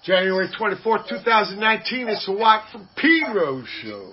January 24th, 2019, it's the Watt from Pedro Show.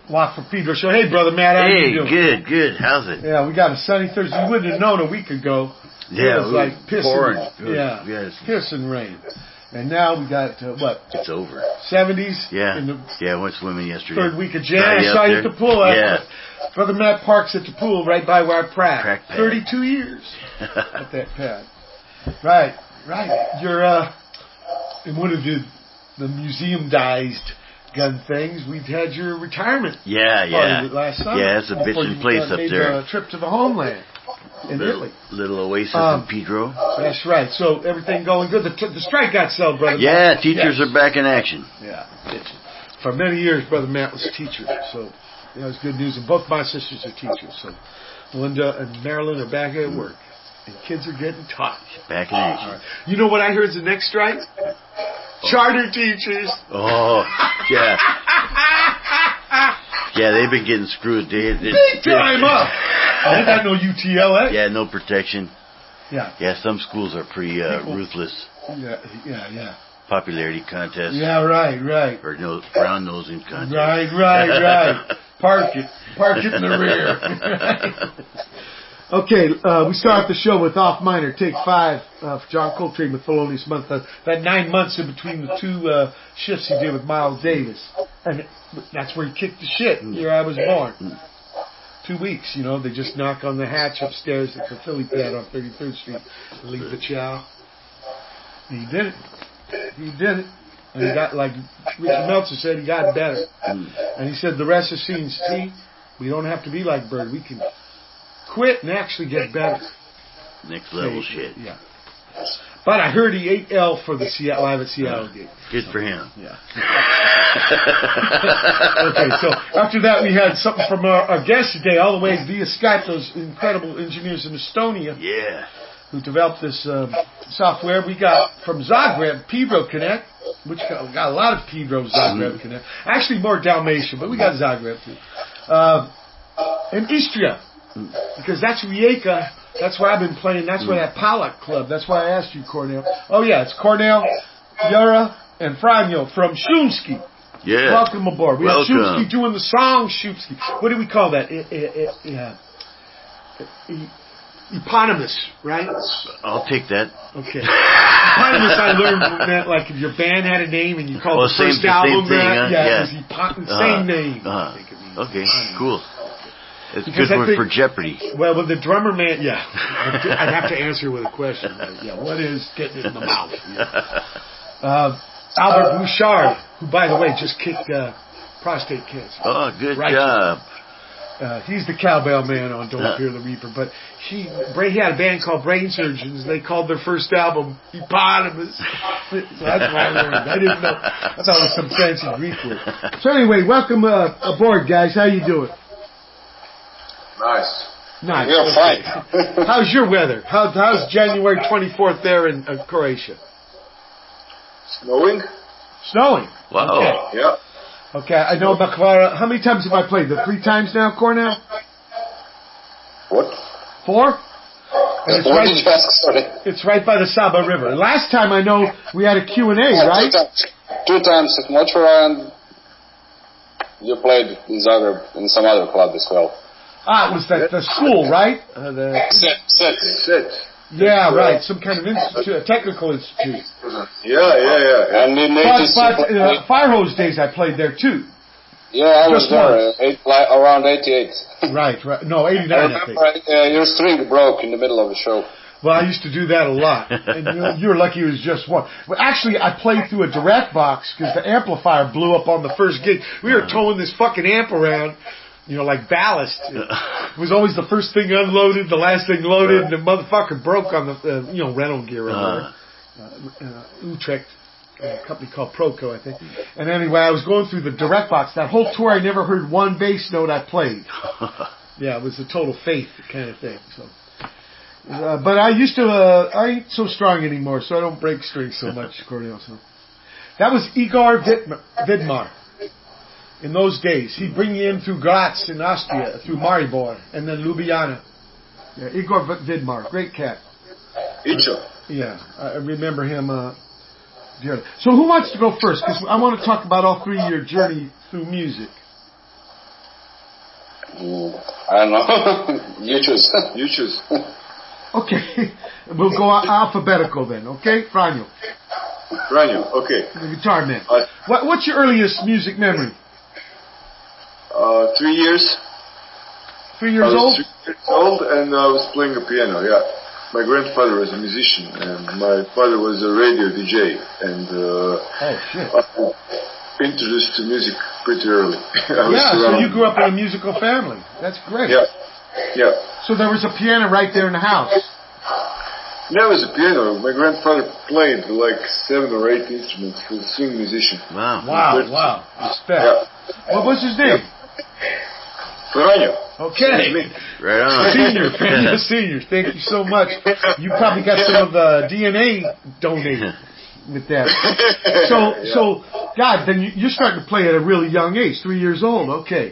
Walk from Pedro Show. Hey, Brother Matt, how you doing? Good. How's it? Yeah, we got a sunny Thursday. You wouldn't have known a week ago. Yeah, it was like pissing. Pouring. Pissing rain. And now we got, what? It's over. 70s? Yeah. I went swimming yesterday. Third week of Jan. I saw you at the pool. Yeah. Brother Matt parks at the pool right by where I prac. 32 years at that pad. Right. You're in one of the museum-dized gun things. We've had your retirement party last summer. Yeah, it's a bitchin' place up there. A trip to the homeland in Italy. Little oasis in Pedro. That's right. So everything going good. The strike got settled, Brother Matt. Yeah, teachers are back in action. Yeah. For many years, Brother Matt was a teacher. So that was good news. And both my sisters are teachers. So Melinda and Marilyn are back at work. And kids are getting taught. Back in action. Right. You know what I heard is the next strike? Charter teachers. Oh, yeah. Yeah, they've been getting screwed. Big time up. They got no UTLA. Yeah, no protection. Yeah. Yeah, some schools are pretty ruthless. Yeah. Popularity contest. Yeah, right. Or brown nosing contest. Right. Park it in the rear. Okay, we start the show with Off Minor, take 5 for John Coltrane with Thelonious Monk. That 9 months in between the 2 shifts he did with Miles Davis. And that's where he kicked the shit. Year I was born. 2 weeks, they just knock on the hatch upstairs at the Philly pad on 33rd Street. Leave the chow. And he did it. And he got, like Richie Meltzer said, he got better. And he said, the rest is C&C. We don't have to be like Bird. We can quit and actually get better. Next level shit. Yeah. But I heard he ate L for the live at Seattle gig. Good for him. Yeah. Okay, so after that we had something from our guest today, all the way via Skype, those incredible engineers in Estonia. Yeah. Who developed this software. We got from Zagreb, Pedro Connect, which got a lot of Pedro Zagreb Connect. Actually more Dalmatian, but we got Zagreb too. And Istria. Because that's Rijeka. That's where I've been playing. That's where that Pollock Club. That's why I asked you, Cornell. Oh, yeah. It's Cornell, Yura, and Franjo from Shumsky. Yeah. Welcome aboard. We have Shumsky doing the song Shumsky. What do we call that? Eponymous, right? I'll take that. Okay. Eponymous, I learned meant like if your band had a name and you called the first album same thing, that. Yeah. It was same name. I think it means. Okay, cool. It's because good one for Jeopardy. Well, with the drummer man, I'd have to answer with a question. What is getting it in the mouth? Albert Bouchard, who, by the way, just kicked prostate cancer. Oh, good job. He's the cowbell man on Don't Fear the Reaper. But he had a band called Brain Surgeons. They called their first album Eponymous. So that's why I learned. I didn't know. I thought it was some fancy Greek word. So anyway, welcome aboard, guys. How you doing? Nice. Yeah, fine. How's your weather? How's January 24th there in Croatia? Snowing. Wow. Okay. Yeah. Okay, I know Bakvara. How many times have I played? 3 times now, Cornell? What? 4? And what did you ask? Sorry. It's right by the Saba River. Last time I know we had a Q&A, right? 2 times at Mochora, and you played in Zagreb in some other club as well. It was the school, right? Set. Yeah, right. Some kind of institute, a technical institute. Yeah. And in but Firehose days, I played there too. Yeah, I was there around 88. Right. No, 89, I think. Your string broke in the middle of the show. Well, I used to do that a lot. And you were lucky it was just one. Well, actually, I played through a direct box because the amplifier blew up on the first gig. We were towing this fucking amp around. Like ballast. It was always the first thing unloaded, the last thing loaded, and the motherfucker broke on the, rental gear over there. Utrecht, a company called Proco, I think. And anyway, I was going through the direct box. That whole tour, I never heard one bass note I played. Yeah, it was a total faith kind of thing. So, but I used to, I ain't so strong anymore, so I don't break strings so much, Cornel. So. That was Igor Vidmar. In those days, he'd bring you in through Graz in Austria, through Maribor, and then Ljubljana. Yeah, Igor Vidmar, great cat. Yeah, I remember him dearly. So who wants to go first? Because I want to talk about all 3 of your journey through music. I don't know. You choose. You choose. Okay, we'll go alphabetical then. Okay, Franjo. Franjo, okay. The guitar man. What's your earliest music memory? 3 years. 3 years old? 3 years old, and I was playing the piano, yeah. My grandfather was a musician, and my father was a radio DJ, and oh, shit. I was introduced to music pretty early. So you grew up in a musical family. That's great. Yeah, yeah. So there was a piano right there in the house? There was a piano. My grandfather played like 7 or 8 instruments. He was a swing musician. Wow. Respect. Yeah. What was his name? Franjo. Okay. Right on. Senior. Thank you so much. You probably got some of the DNA donated with that. So, God, then you're starting to play at a really young age, 3 years old. Okay.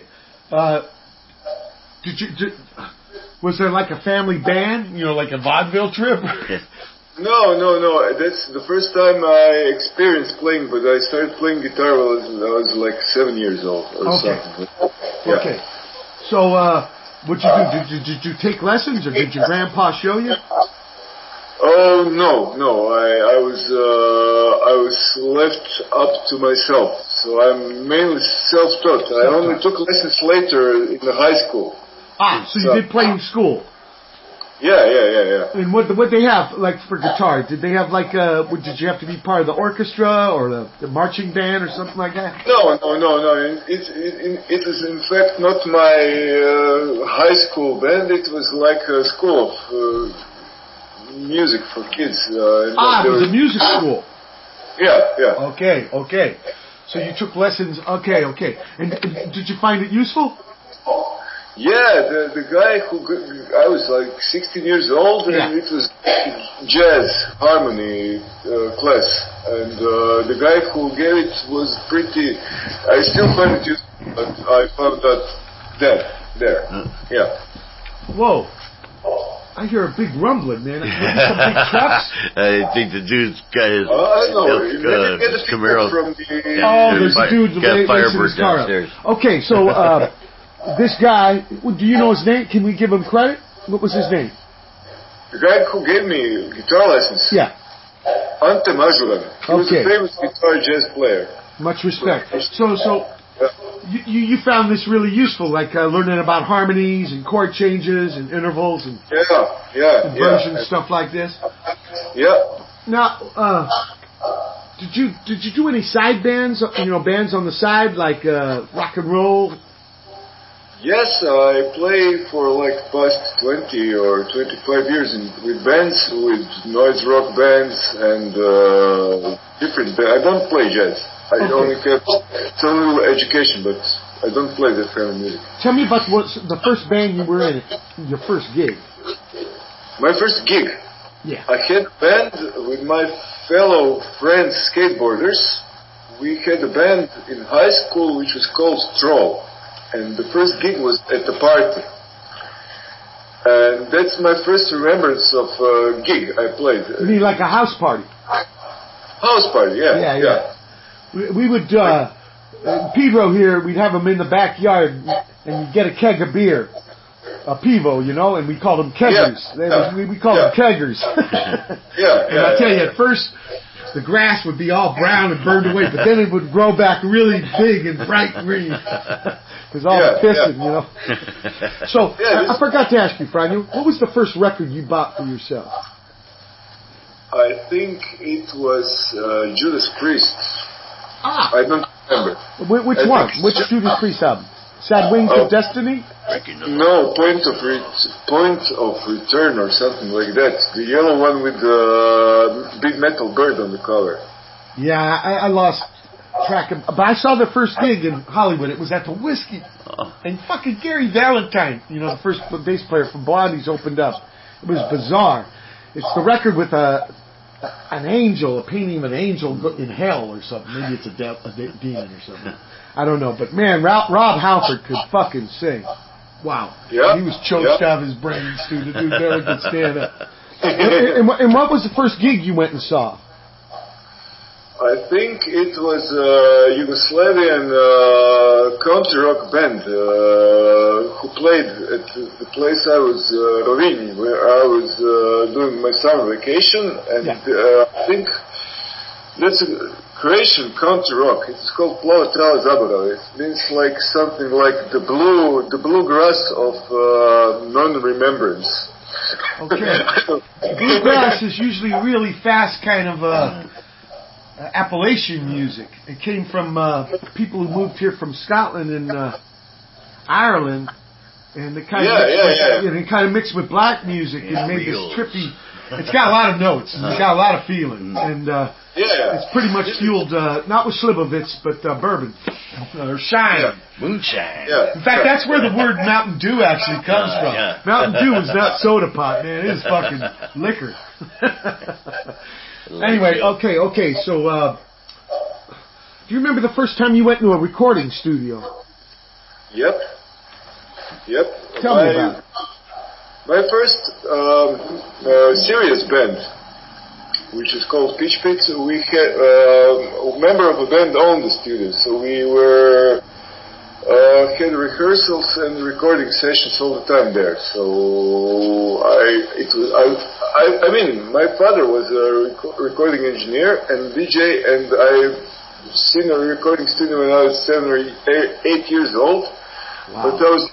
Was there like a family band? Like a vaudeville trip? No. That's the first time I experienced playing, but I started playing guitar when I was like 7 years old or something. Yeah. Okay. So, what'd you do? Did you take lessons, or did your grandpa show you? Oh no! I was left up to myself, so I'm mainly self-taught. I only took lessons later in the high school. So you did play in school? Yeah. And what they have like for guitar? Did they have like did you have to be part of the orchestra or the marching band or something like that? No. It was in fact not my high school band. It was like a school of music for kids. It was a music school. Yeah. Okay. So you took lessons. Okay. And did you find it useful? Yeah, the guy I was like 16 years old, and it was jazz harmony class, and the guy who gave it was pretty. I still find it useful, but I found that there. Yeah. Whoa. I hear a big rumbling, man. Maybe some big trucks? I think the dude's got his Camaro. There's a dude racing his car downstairs. Okay, so this guy, do you know his name? Can we give him credit? What was his name? The guy who gave me guitar lessons? Yeah. Ante Mažuran. He was a famous guitar jazz player. Much respect. So you found this really useful, like learning about harmonies and chord changes and intervals and inversions, stuff like this? Yeah. Now, did you do any side bands, bands on the side, like rock and roll? Yes, I play for like past 20 or 25 years with bands, with noise rock bands and different bands. I don't play jazz. I only have some little education, but I don't play that kind of music. Tell me about the first band you were in, your first gig. My first gig? Yeah. I had a band with my fellow friends, skateboarders. We had a band in high school which was called Stroll. And the first gig was at the party. And that's my first remembrance of a gig I played. You mean like a house party? House party, yeah. We would, Pivo here, we'd have them in the backyard, and you'd get a keg of beer. A Pivo, and we called them keggers. We called them keggers. And I tell you, at first, the grass would be all brown and burned away, but then it would grow back really big and bright green. Because all the pissing, So, I forgot to ask you, Franjo, what was the first record you bought for yourself? I think it was Judas Priest. I don't remember. Which one? Which Judas Priest album? Sad Wings of Destiny? No, Point of Return or something like that. The yellow one with the big metal bird on the cover. Yeah, I lost track of... But I saw the first gig in Hollywood. It was at the Whiskey. And fucking Gary Valentine, the first bass player from Blondies, opened up. It was bizarre. It's the record with an angel, a painting of an angel in hell or something. Maybe it's a demon or something. I don't know. But man, Rob Halford could fucking sing. Wow. Yeah. He was choked out of his brains, too. The dude never could stand up. And what was the first gig you went and saw? I think it was Yugoslavian country rock band who played at the place I was, Rovinj, where I was doing my summer vacation, and I think that's a Croatian country rock. It's called Plava Trava Zaborav. It means like something like the bluegrass of non-remembrance. Okay. Bluegrass is usually really fast kind of Appalachian music. It came from people who moved here from Scotland and Ireland, and it kind of kind of mixed with black music and made this trippy. It's got a lot of notes and it's got a lot of feeling, and it's pretty much fueled not with Slivovitz but bourbon or shine, moonshine. In fact, that's where the word Mountain Dew actually comes from. Mountain Dew is not soda pop, man. It is fucking liquor. Anyway, okay. So, do you remember the first time you went to a recording studio? Yep. Tell me about it. My first serious band, which is called Pitch Pit, we had a member of a band owned the studio, so we were had rehearsals and recording sessions all the time there. So I mean, my father was a recording engineer and DJ, and I've seen a recording studio when I was 7 or 8 years old. Wow. But I was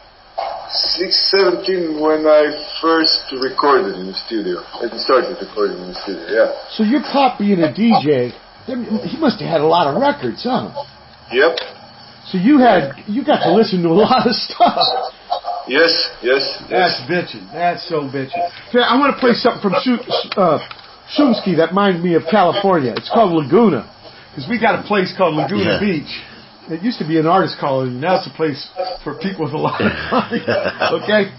17 when I first recorded in the studio and started recording in the studio. Yeah. So your pop being a DJ, he must have had a lot of records, huh? Yep. So you got to listen to a lot of stuff. Yes. That's bitchin'. That's so bitchin'. I want to play something from Shumsky that reminds me of California. It's called Laguna, because we got a place called Laguna Beach. It used to be an artist colony. Now it's a place for people with a lot of money. Okay?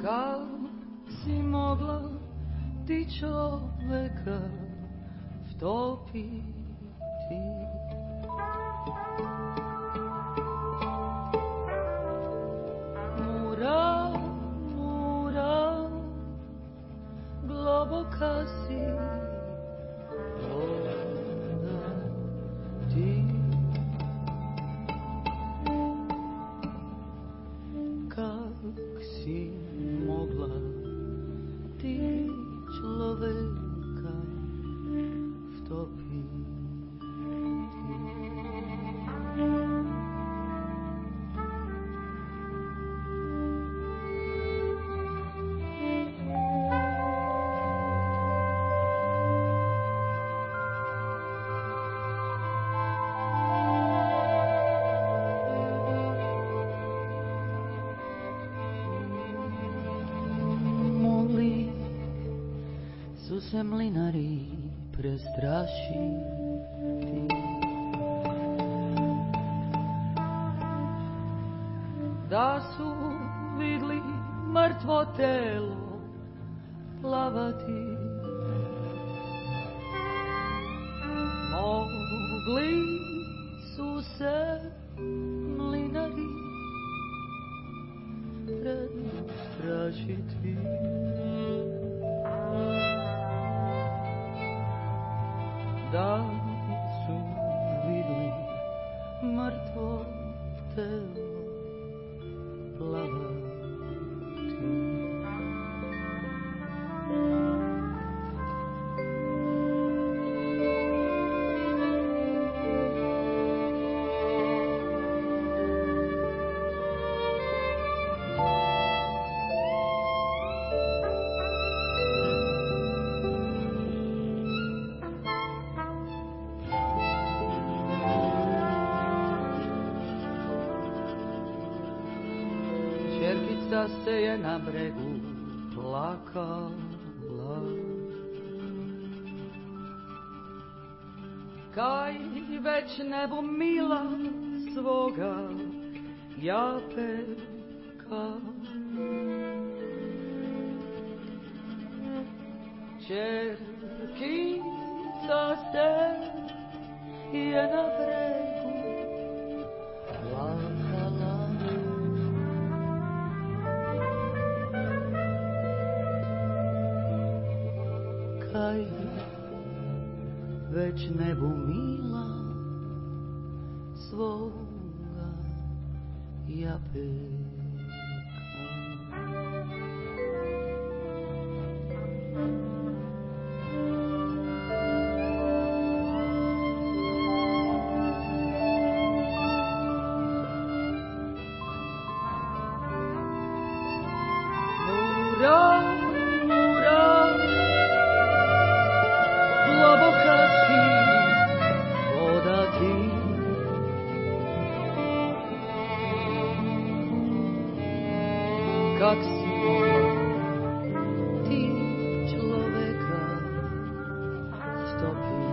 Kad si mogla ti čoveka vtopiti? Mura, mura, globoka si voda ti. Kak si mogla ti človeka vtopiti? Se mlinari prestrašiti, da su vidli mrtvo telo plavati, mogli su se mlinari prestrašiti. Da su vidli mrtvo telo plavati. Čerkica se je na bregu plakala, kaj već nebo mila svoga japeka. Čerkica se je na bregu plakala, kaj već nebu mila svoga japeka. Kak si ti človeka vtopiti?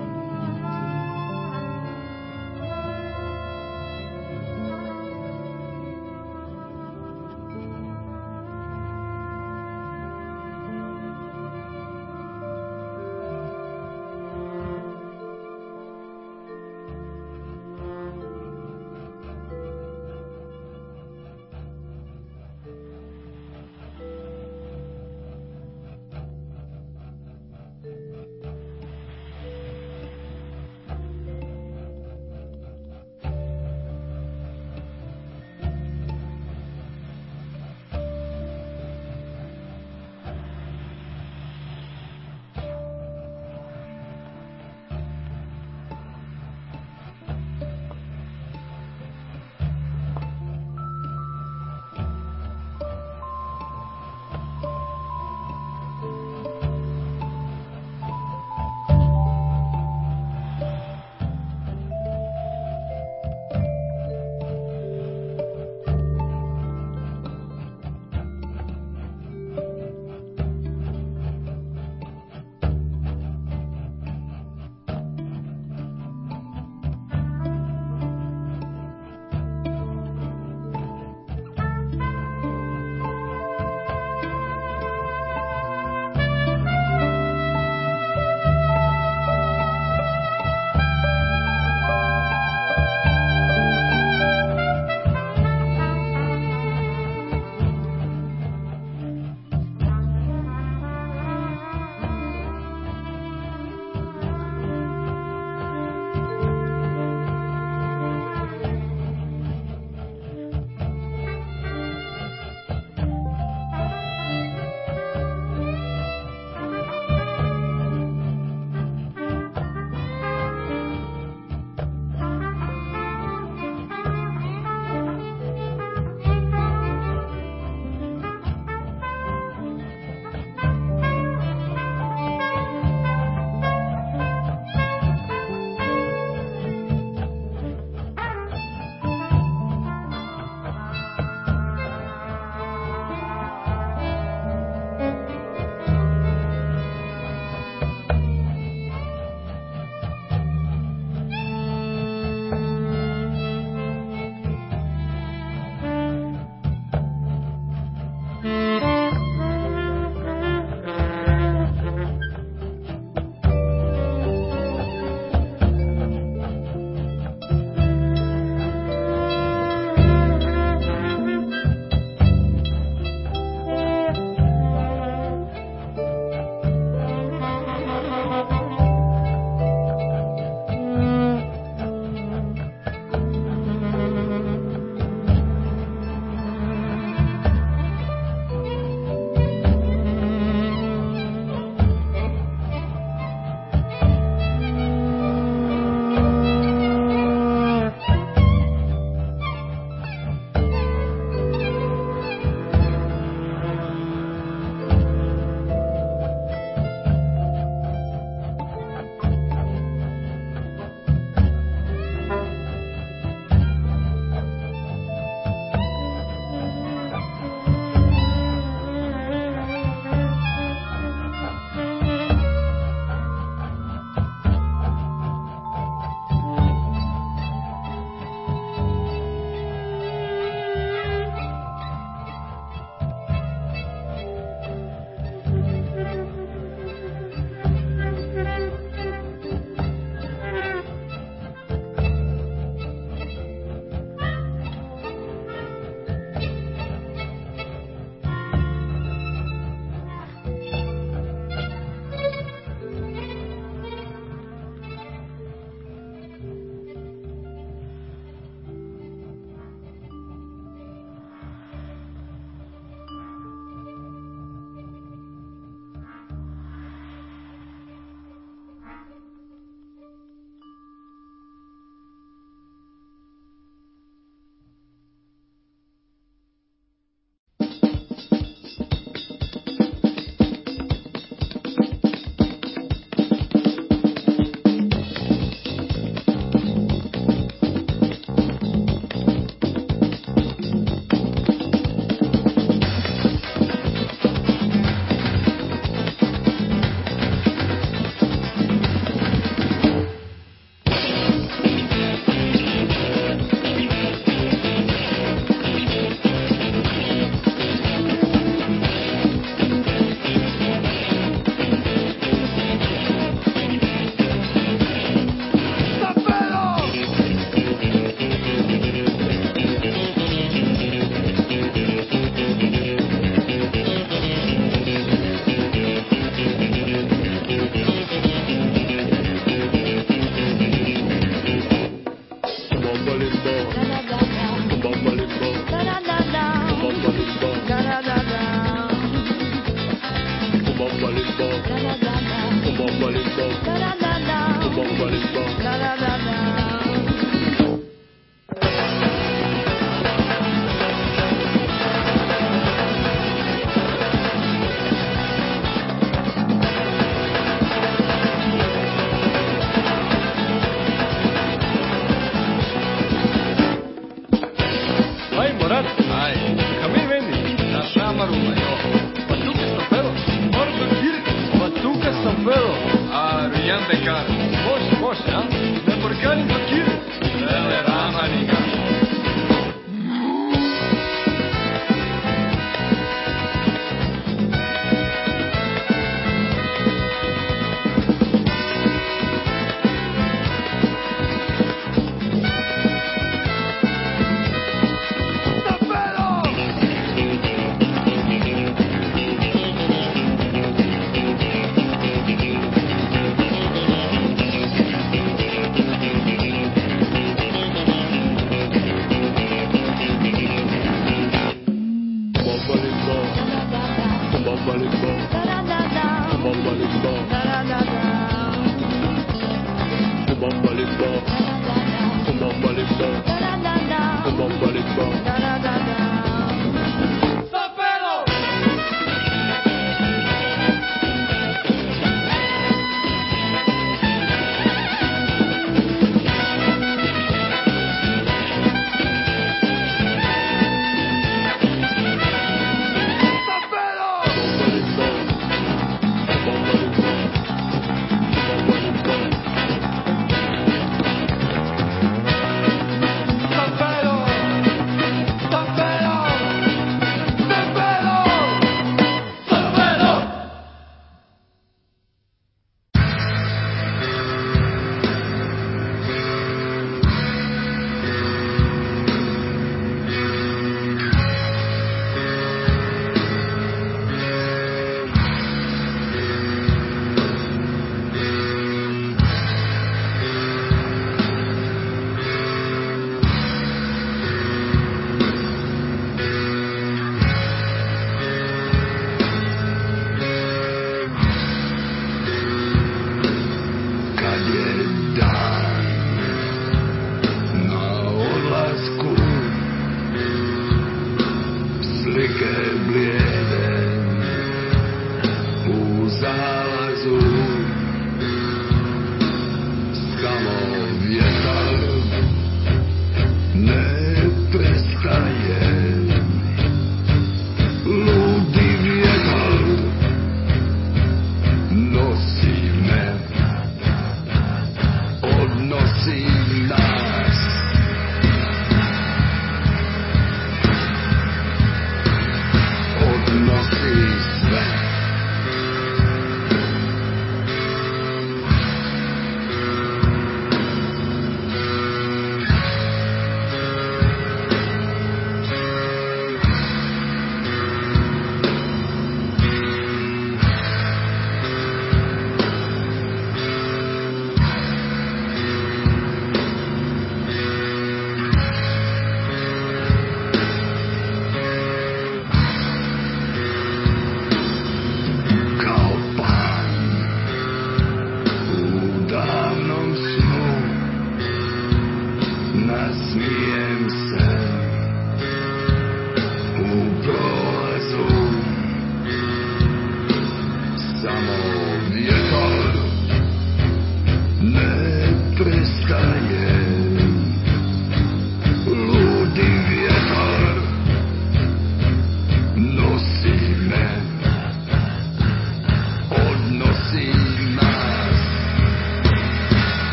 pekar. Boş ya. Ne burkani fakir. Vele rama niga.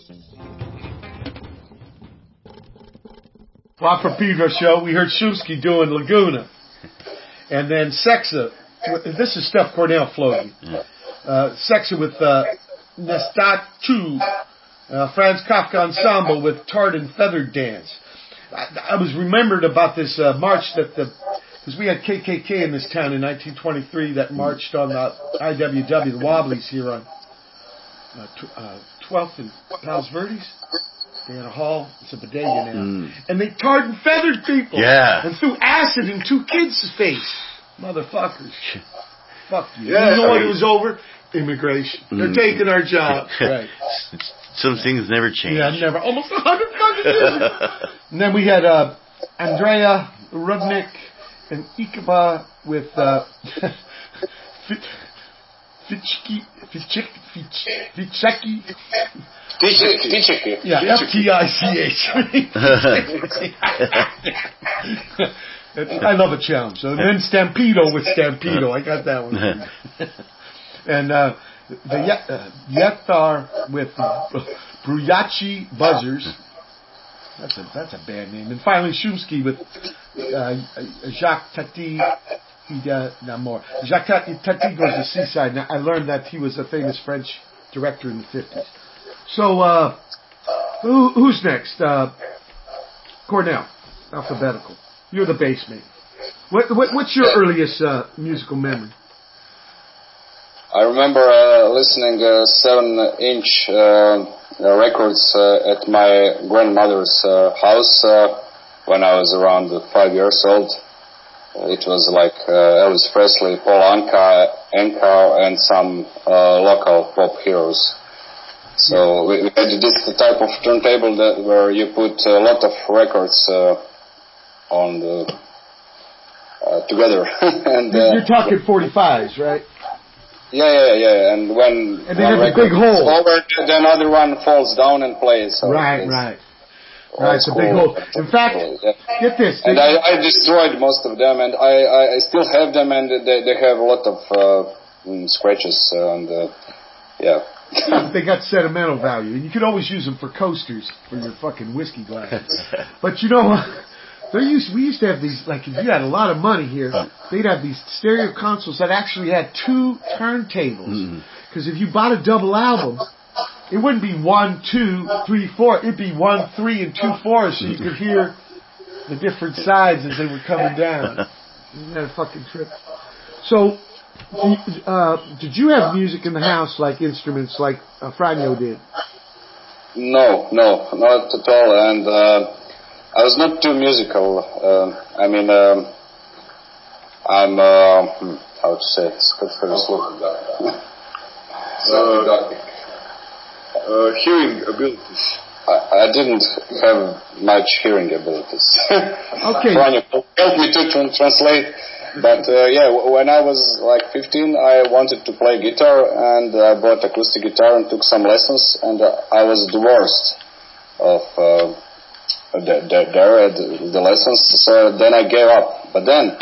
Proper Pedro show. We heard Shumsky doing Laguna. And then Sexa. This is Steph Cornell floating. Sexa with Nestatu. Franz Kafka Ensemble with Tart and Feathered Dance. I was remembered about this march that because we had KKK in this town in 1923 that marched on the IWW, the Wobblies here on 12th and Palos Verdes. They had a hall. It's a bodega now. And they tarred and feathered people. Yeah. And threw acid in 2 kids' face. Motherfuckers. Fuck you. Yeah. You know what it was over? Immigration. They're taking our jobs. Right. Some things never change. Yeah, never. Almost 100 fucking years. And then we had Andrea Rudnick and Ikaba with Ficheki. Tichiki. Yeah, FTICH. I love a challenge. So then Stampedo with Stampedo. I got that one. And the Yethar with Bruyachi Buzzers. That's a bad name. And finally Shumsky with Jacques Tati. Jacques Tati goes to Seaside. Now, I learned that he was a famous French director in the 50s. So, who's next? Cornell, alphabetical. You're the bass man. What's your earliest musical memory? I remember listening 7-inch records at my grandmother's house when I was around 5 years old. It was like Elvis Presley, Paul Anka, and some local pop heroes. So we had this type of turntable where you put a lot of records on together. And you're talking 45s, right? Yeah. And when they have a big hole. Over, the another one falls down and plays. So right. Right, it's a big hole. In fact, get this. And I destroyed most of them, and I still have them, and they have a lot of scratches, and yeah. They got sentimental value, and you could always use them for coasters for your fucking whiskey glasses. But you know what? We used to have these, like if you had a lot of money here, they'd have these stereo consoles that actually had 2 turntables. Because if you bought a double album, it wouldn't be 1, 2, 3, 4. It'd be 1, 3, and 2, 4, so you could hear the different sides as they were coming down. Isn't that a fucking trip? So, did you have music in the house, like instruments, like Franjo did? No, not at all. And I was not too musical. I'm how to say it? Hearing abilities. I didn't have much hearing abilities. Okay. Franjo helped me to translate. But when I was like 15, I wanted to play guitar, and I bought acoustic guitar and took some lessons, and I was divorced of the lessons. So then I gave up. But then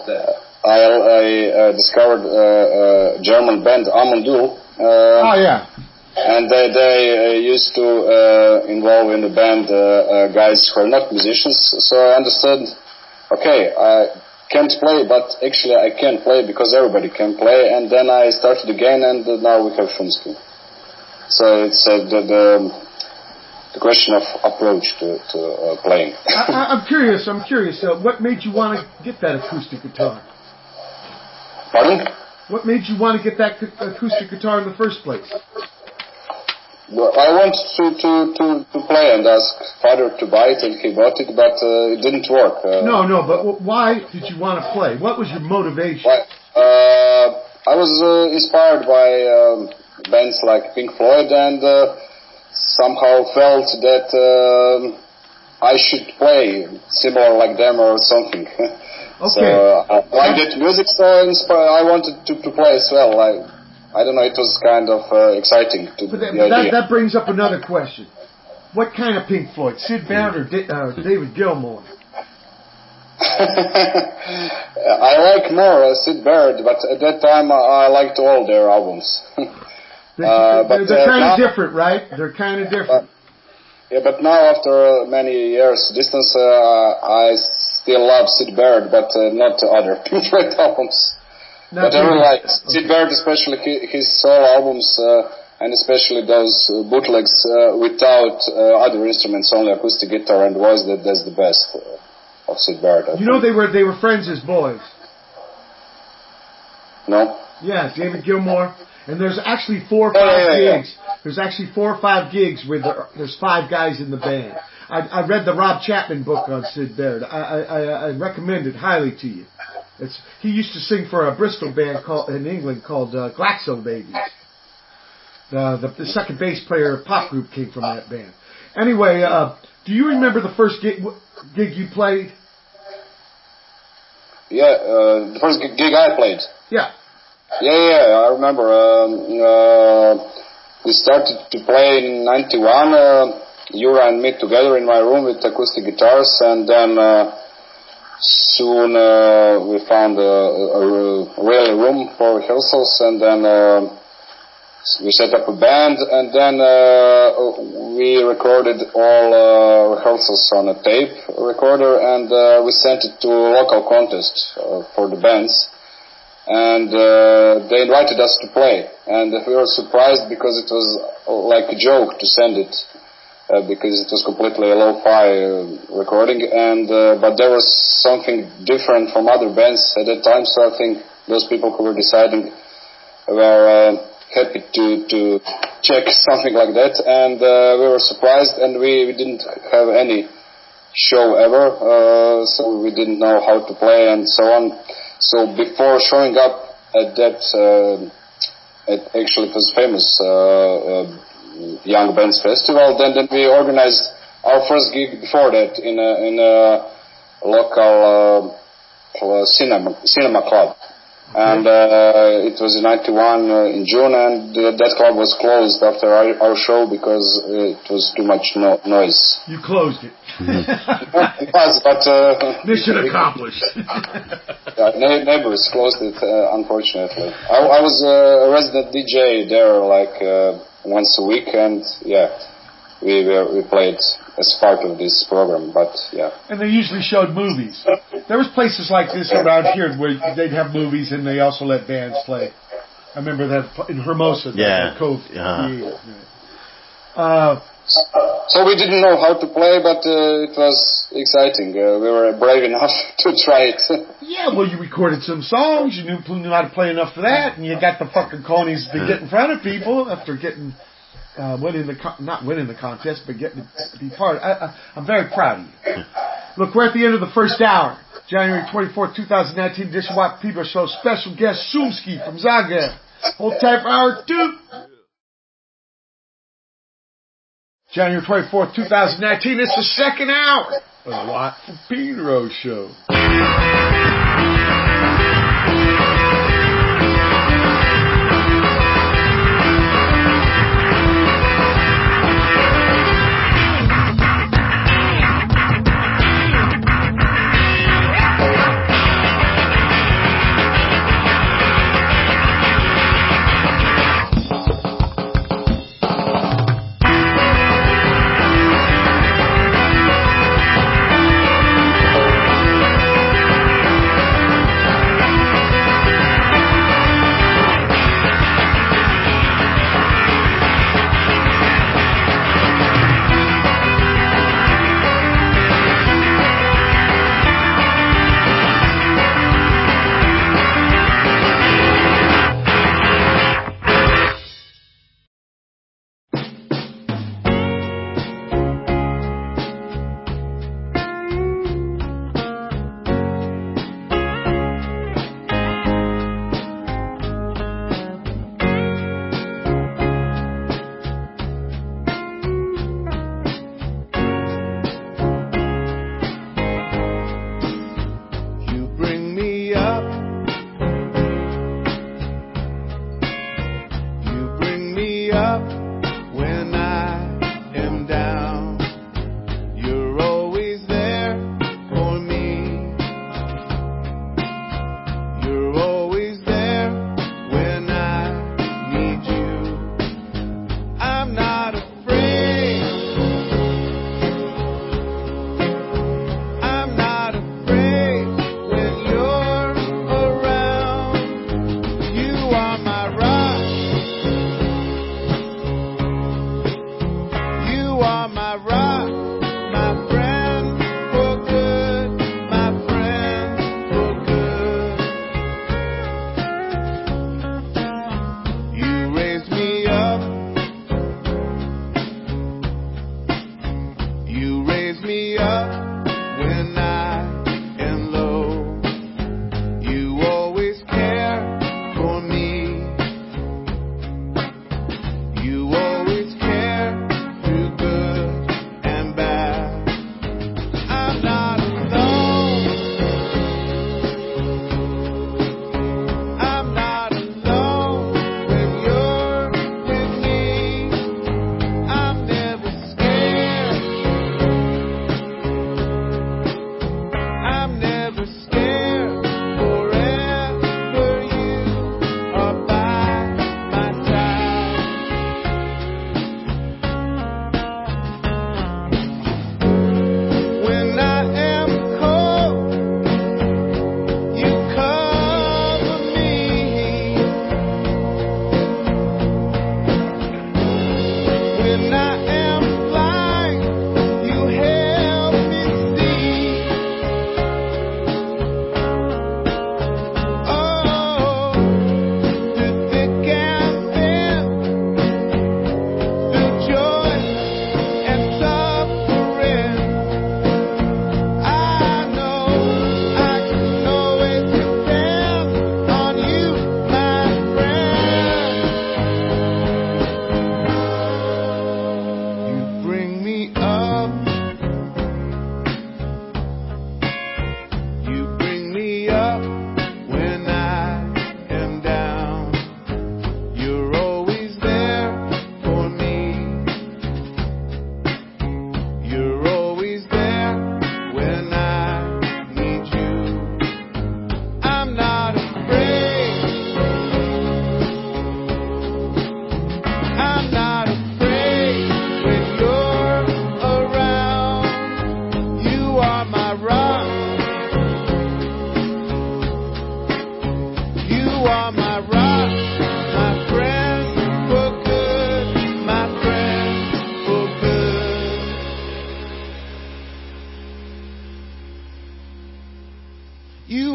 I discovered a German band, Amundul. And they used to involve in the band guys who are not musicians. So I understood, okay, I can't play, but actually I can play because everybody can play. And then I started again, and now we have Shumsky. So it's the question of approach to playing. I'm curious. What made you want to get that acoustic guitar? Pardon? What made you want to get that acoustic guitar in the first place? Well, I wanted to play and ask father to buy it, and he bought it, but it didn't work. No, but why did you want to play? What was your motivation? I was inspired by bands like Pink Floyd, and somehow felt that I should play similar like them or something. Okay. So I liked that music, so I wanted to play as well. I don't know, it was kind of exciting. That brings up another question. What kind of Pink Floyd? Sid Barrett or David Gilmour? I like more Sid Barrett, but at that time I liked all their albums. They're kind now- of different, right? They're kind of different. Yeah, but now after many years distance, I still love Sid Barrett, but not other Pink Floyd albums. But I really like Sid Barrett, especially his solo albums, and especially those bootlegs without other instruments, only acoustic guitar and voice. That's the best of Sid Barrett. I You know think. they were friends as boys. No? Yeah, David Gilmour. And there's actually 4 or 5 gigs. There's actually 4 or 5 gigs where there's 5 guys in the band. I read the Rob Chapman book on Sid Barrett. I recommend it highly to you. He used to sing for a Bristol band in England called Glaxo Babies. The second bass player pop group came from that band. Anyway, do you remember the first gig you played? Yeah, the first gig I played. Yeah. Yeah, I remember. We started to play in 91, Yura and me together in my room with acoustic guitars, and then soon we found a real room for rehearsals, and then we set up a band, and then we recorded all rehearsals on a tape recorder, and we sent it to a local contest for the bands. And they invited us to play, and we were surprised because it was like a joke to send it, because it was completely a lo-fi recording, and but there was something different from other bands at that time, so I think those people who were deciding were happy to check something like that, and we were surprised, and we didn't have any show ever, so we didn't know how to play and so on. So before showing up at that, actually it was famous Young Bands Festival, then we organized our first gig before that in a local cinema club. And it was in 91 in June, and that club was closed after our show because it was too much noise. You closed it. It was, but mission accomplished. Neighbors closed it, unfortunately. I was a resident DJ there like once a week, and yeah, we played as part of this program, but yeah. And they usually showed movies. There was places like this around here where they'd have movies and they also let bands play. I remember that in Hermosa. Yeah. Cove. So we didn't know how to play, but it was exciting. We were brave enough to try it. Yeah, well, you recorded some songs. You knew how to play enough for that, and you got the fucking conies to get in front of people after getting not winning the contest, but getting to be part. I'm very proud of you. Look, we're at the end of the first hour. January 24th, 2019 edition Watt People Show. Special guest Szumski from Zagreb. Hold tight for hour 2. January 24th, 2019. It's the second hour of the Watt from Pedro Show.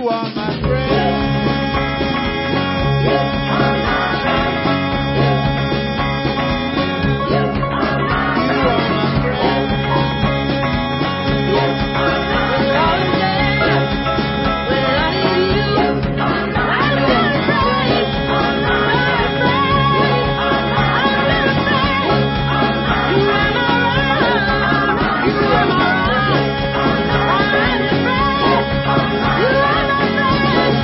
You are my friend. You are my friend.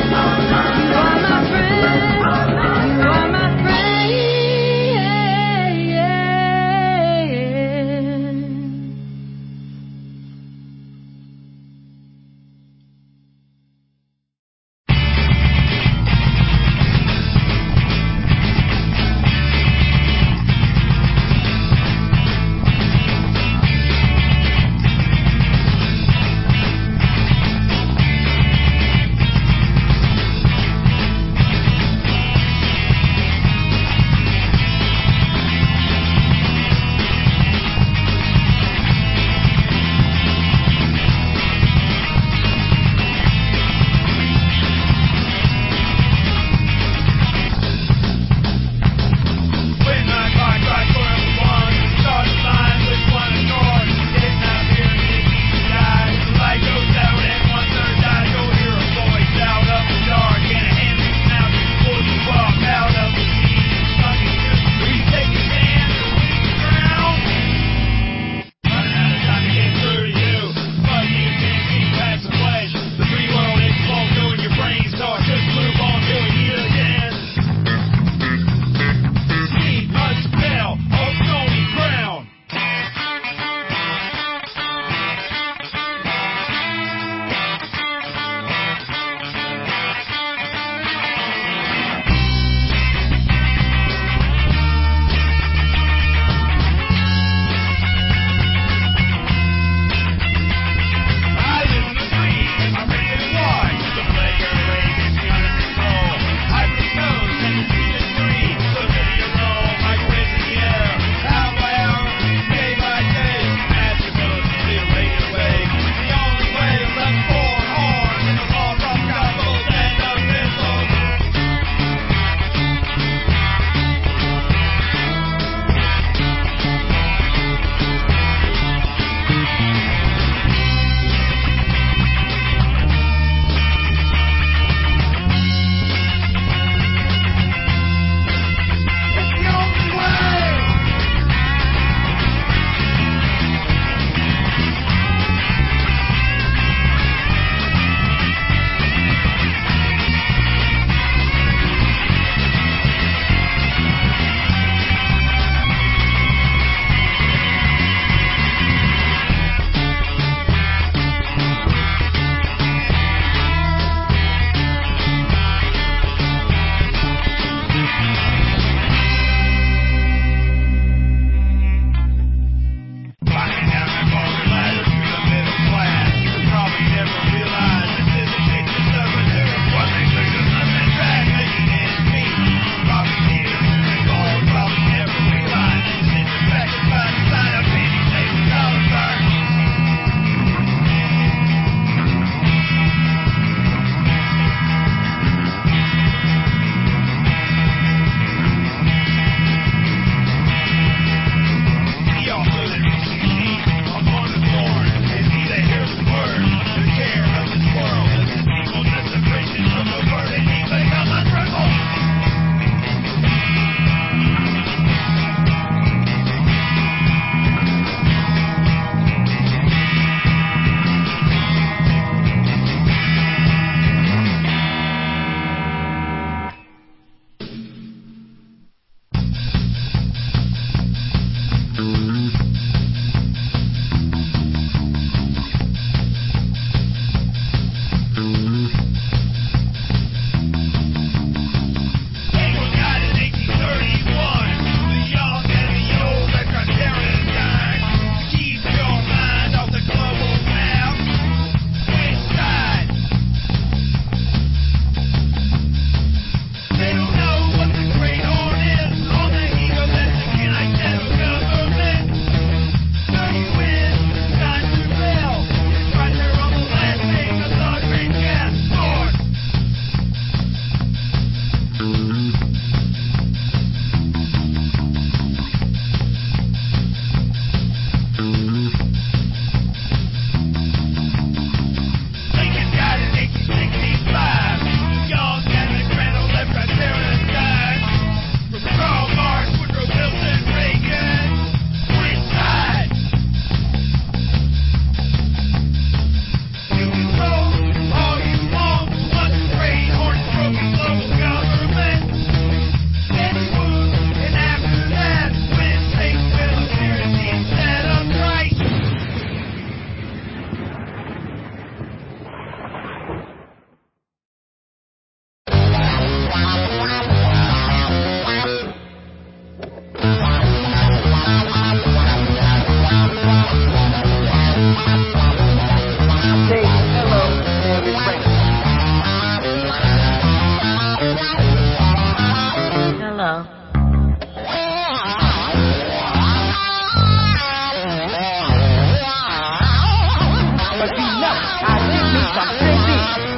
must be nuts. I think me some crazy.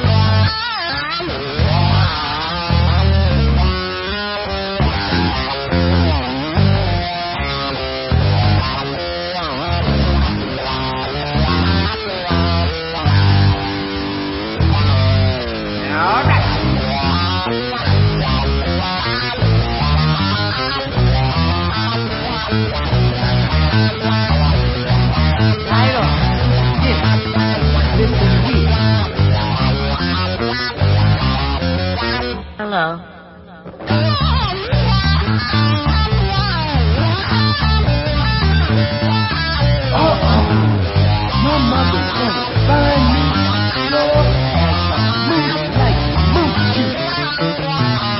Hello. My mother's gonna find me sure as a moose like moose juice.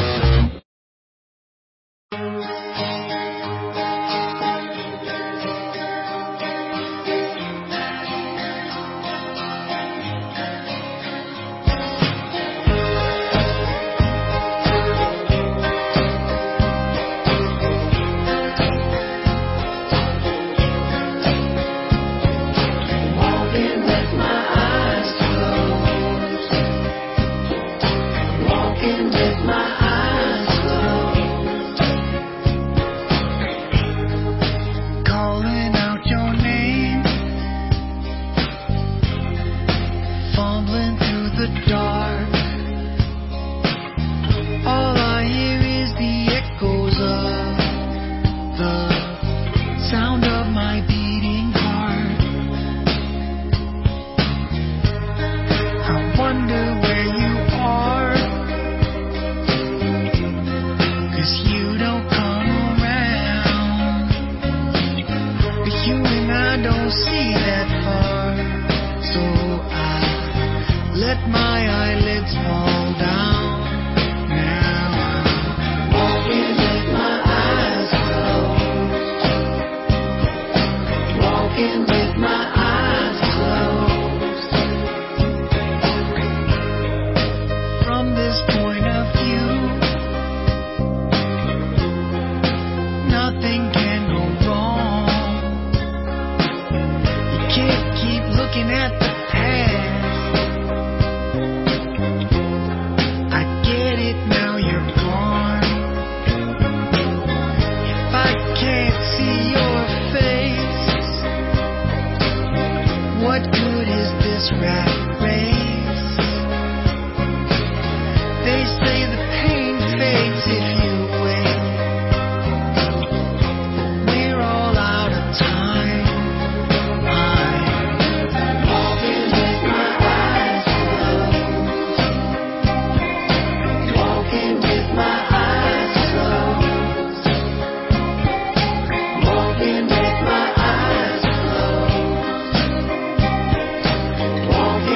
Calling out your name, fumbling through the dark. All I hear is the echoes of the sound of my beating heart. I wonder where you are, 'cause you don't come around. But you and I don't see that far, so I let my eyelids fall down. Now I'm walking with my eyes closed, walking with my eyes closed. From this point of view, nothing can go wrong. You can't keep looking at the past. I get it now, you're gone. If I can't see your face, what good is this rat race? They say the pain fades if you wait. We're all out of time. I'm walking with my eyes closed, walking with my eyes closed, walking with my eyes closed, walking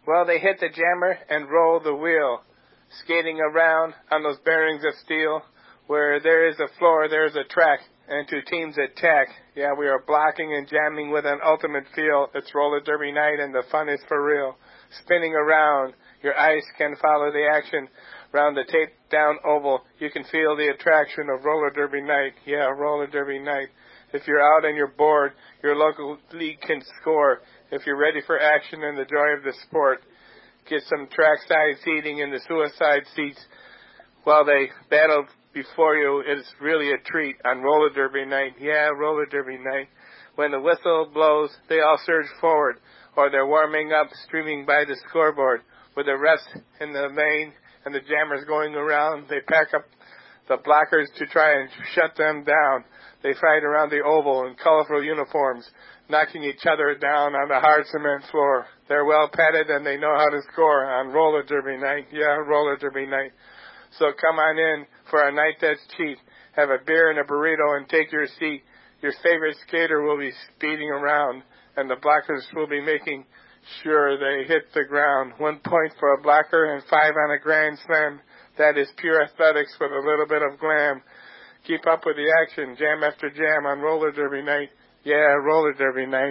Well, they hit the jammer and roll the wheel, skating around on those bearings of steel. Where there is a floor, there is a track, and two teams attack. Yeah, we are blocking and jamming with an ultimate feel. It's roller derby night, and the fun is for real. Spinning around, your eyes can follow the action. Round the tape-down oval, you can feel the attraction of roller derby night. Yeah, roller derby night. If you're out and you're bored, your local league can score. If you're ready for action and the joy of the sport, get some trackside seating in the suicide seats while they battle before you. It's really a treat on roller derby night. Yeah, roller derby night. When the whistle blows, they all surge forward, or they're warming up, streaming by the scoreboard. With the refs in the lane and the jammers going around, they pack up the blockers to try and shut them down. They fight around the oval in colorful uniforms, knocking each other down on the hard cement floor. They're well padded and they know how to score on roller derby night. Yeah, roller derby night. So come on in for a night that's cheap. Have a beer and a burrito and take your seat. Your favorite skater will be speeding around, and the blockers will be making sure they hit the ground. 1 point for a blocker and 5 on a grand slam. That is pure athletics with a little bit of glam. Keep up with the action, jam after jam on roller derby night. Yeah, roller derby night.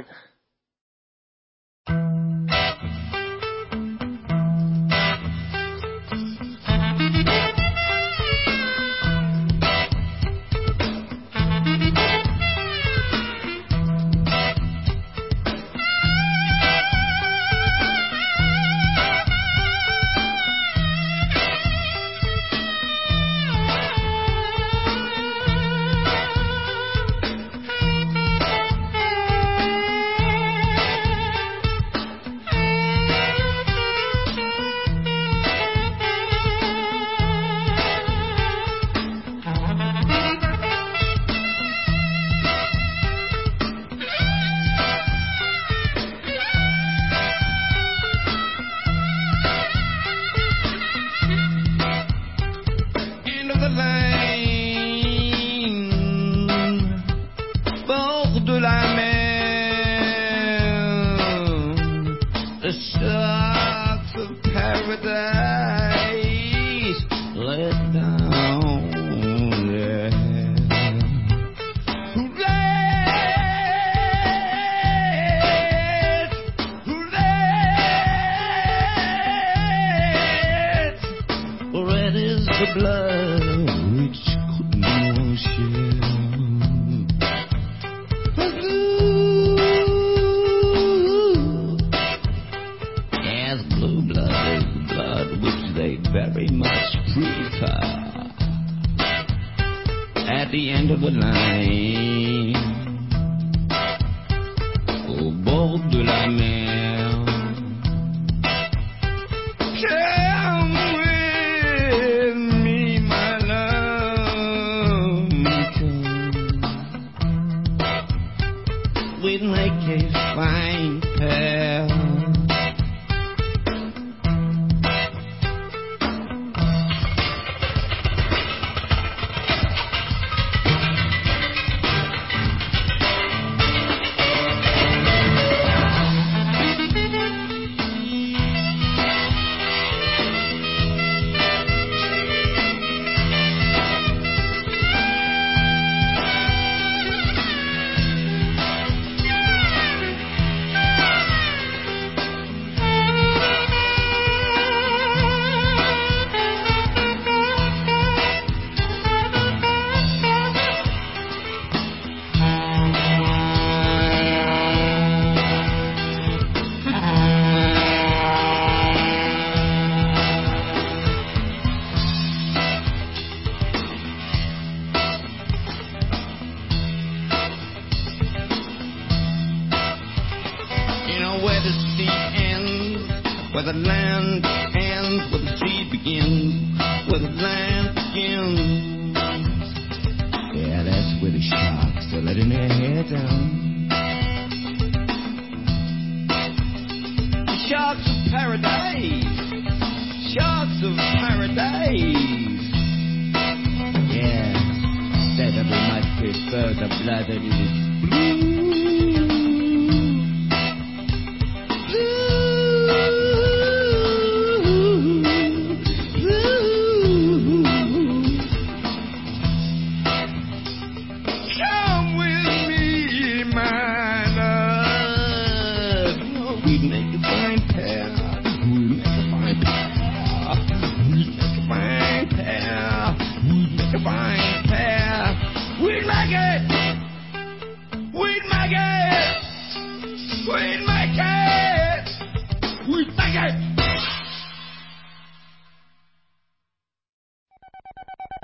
Blue.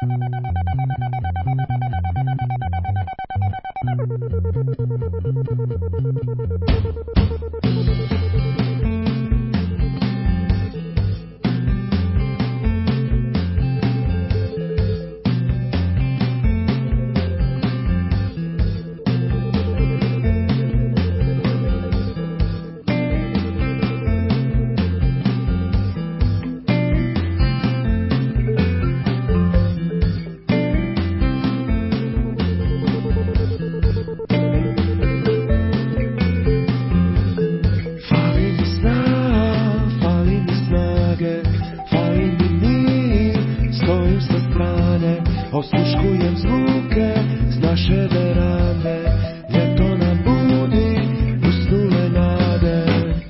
Osluškujem zvuke s naše verande, ljeto nam budi usnule nade.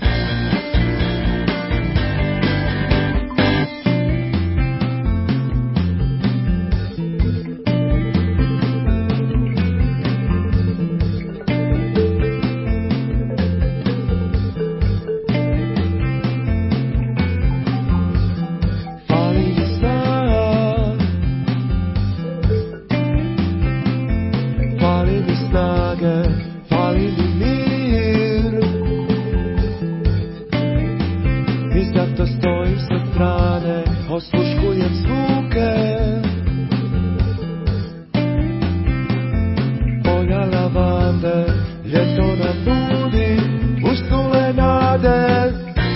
Fali mi snage, fali mi mir, i zato stojim sa strane, osluškujem zvuke polja lavande, ljeto nam budi usnule nade.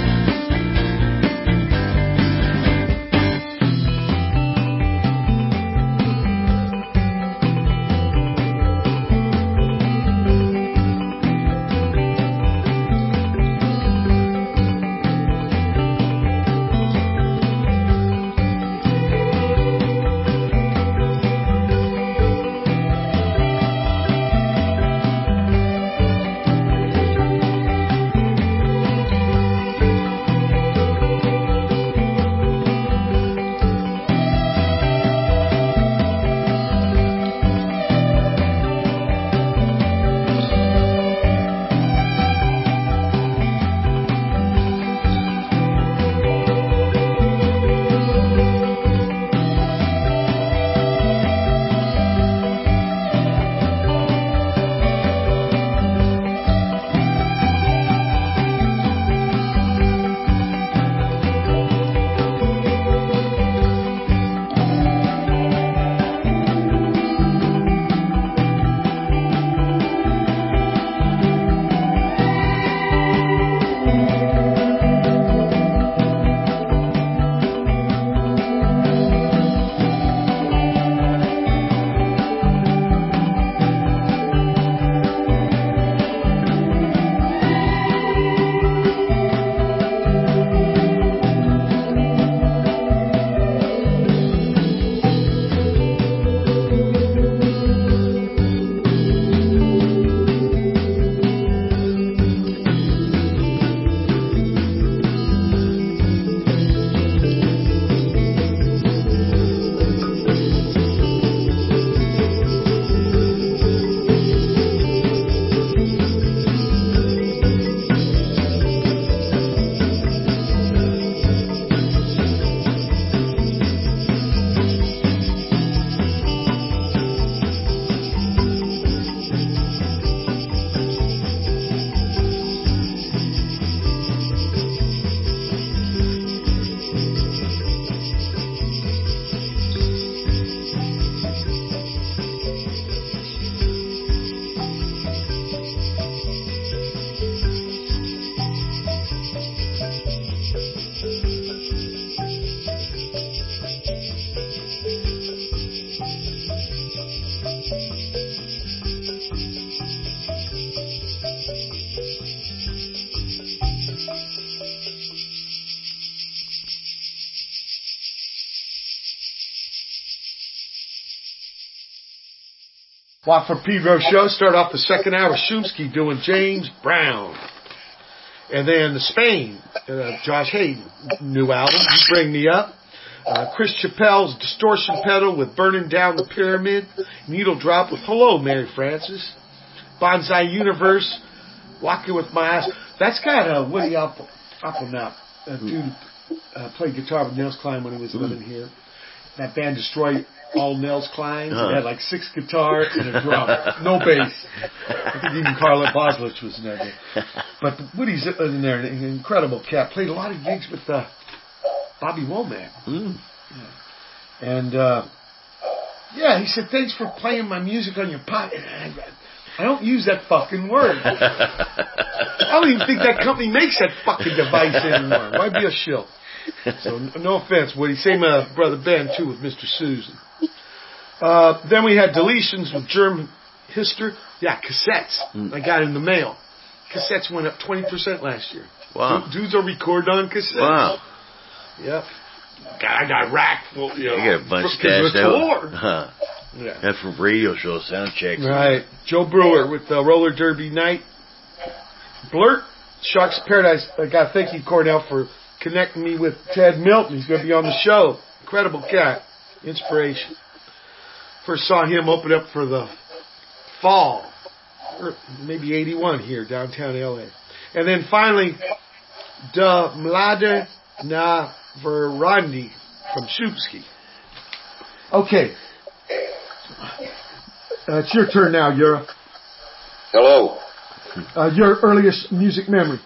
Watford Pedro show. Start off the second hour with Shumsky doing James Brown. And then the Spain, Josh Hayden, new album, You Bring Me Up. Chris Chappell's Distortion Pedal with Burning Down the Pyramid. Needle Drop with Hello, Mary Frances. Bonsai Universe, Walking with My Eyes. That's got Woody Applenapp, a dude played guitar with Nils Klein when he was living here. That band Destroy all Nels Kleins. It had like 6 guitars and a drum. No bass. I think even Carla Boslich was in there. But Woody's in there, an incredible cat. Played a lot of gigs with Bobby Womack. Yeah. And, yeah, he said, thanks for playing my music on your podcast. I don't use that fucking word. I don't even think that company makes that fucking device anymore. Why be a shill? So, no offense, Woody. Same brother Ben, too, with Mr. Susan. Then we had deletions with German history. Yeah, cassettes. I got in the mail. Cassettes went up 20% last year. Wow. Dudes are recording on cassettes. Wow. Yep. I got racked. Well, You get a bunch stashed out. Huh. Yeah. That's from radio show sound checks. Right. Joe Brewer with Roller Derby Night. Blurt, Sharks of Paradise. I got to thank you, Cornell, for connecting me with Ted Milton. He's going to be on the show. Incredible cat. Inspiration. First saw him open up for the Fall. Or maybe 81 here, downtown LA. And then finally, Da Mlade Na Verandi from Shupski. Okay. It's your turn now, Yura. Hello. Your earliest music memory.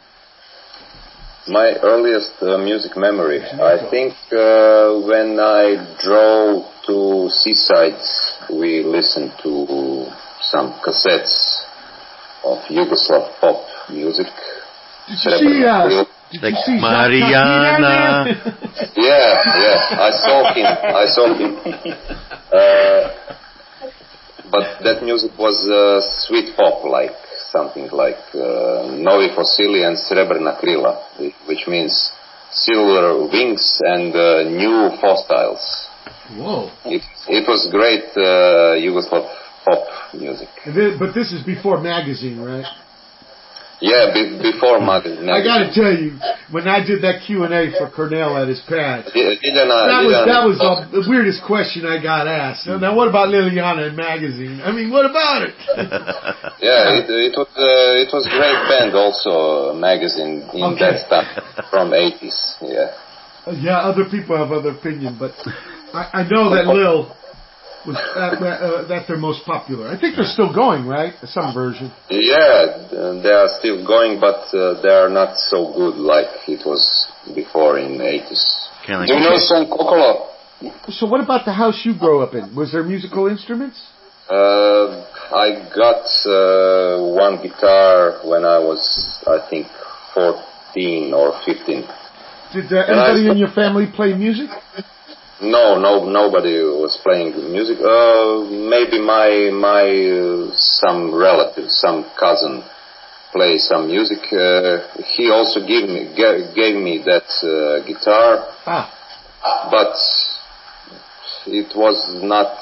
My earliest music memory. I think when I drove to Seasides, we listened to some cassettes of Yugoslav pop music. Did you see Mariana? Yeah, I saw him. But that music was sweet pop, like something like Novi Fossili and Srebrna Krila, which means silver wings and new fossils. Whoa. It was great Yugoslav pop music. But this is before magazine, right? Yeah, before magazine. I got to tell you, when I did that Q&A for Cornell at his pad, that was the weirdest question I got asked. Now, what about Liliana and magazine? I mean, what about it? Yeah, it was great band also, magazine in that stuff from 80s. Yeah. Yeah, other people have other opinion, but I know that Lil was that their most popular. I think they're still going, right? Some version. Yeah, they are still going, but they are not so good like it was before in the 80s. Do you know song Kokolo? So what about the house you grew up in? Was there musical instruments? I got one guitar when I was, I think, 14 or 15. Did anybody in your family play music? No, nobody was playing music. Maybe my some relative, some cousin, play some music. He also gave me that guitar, but it was not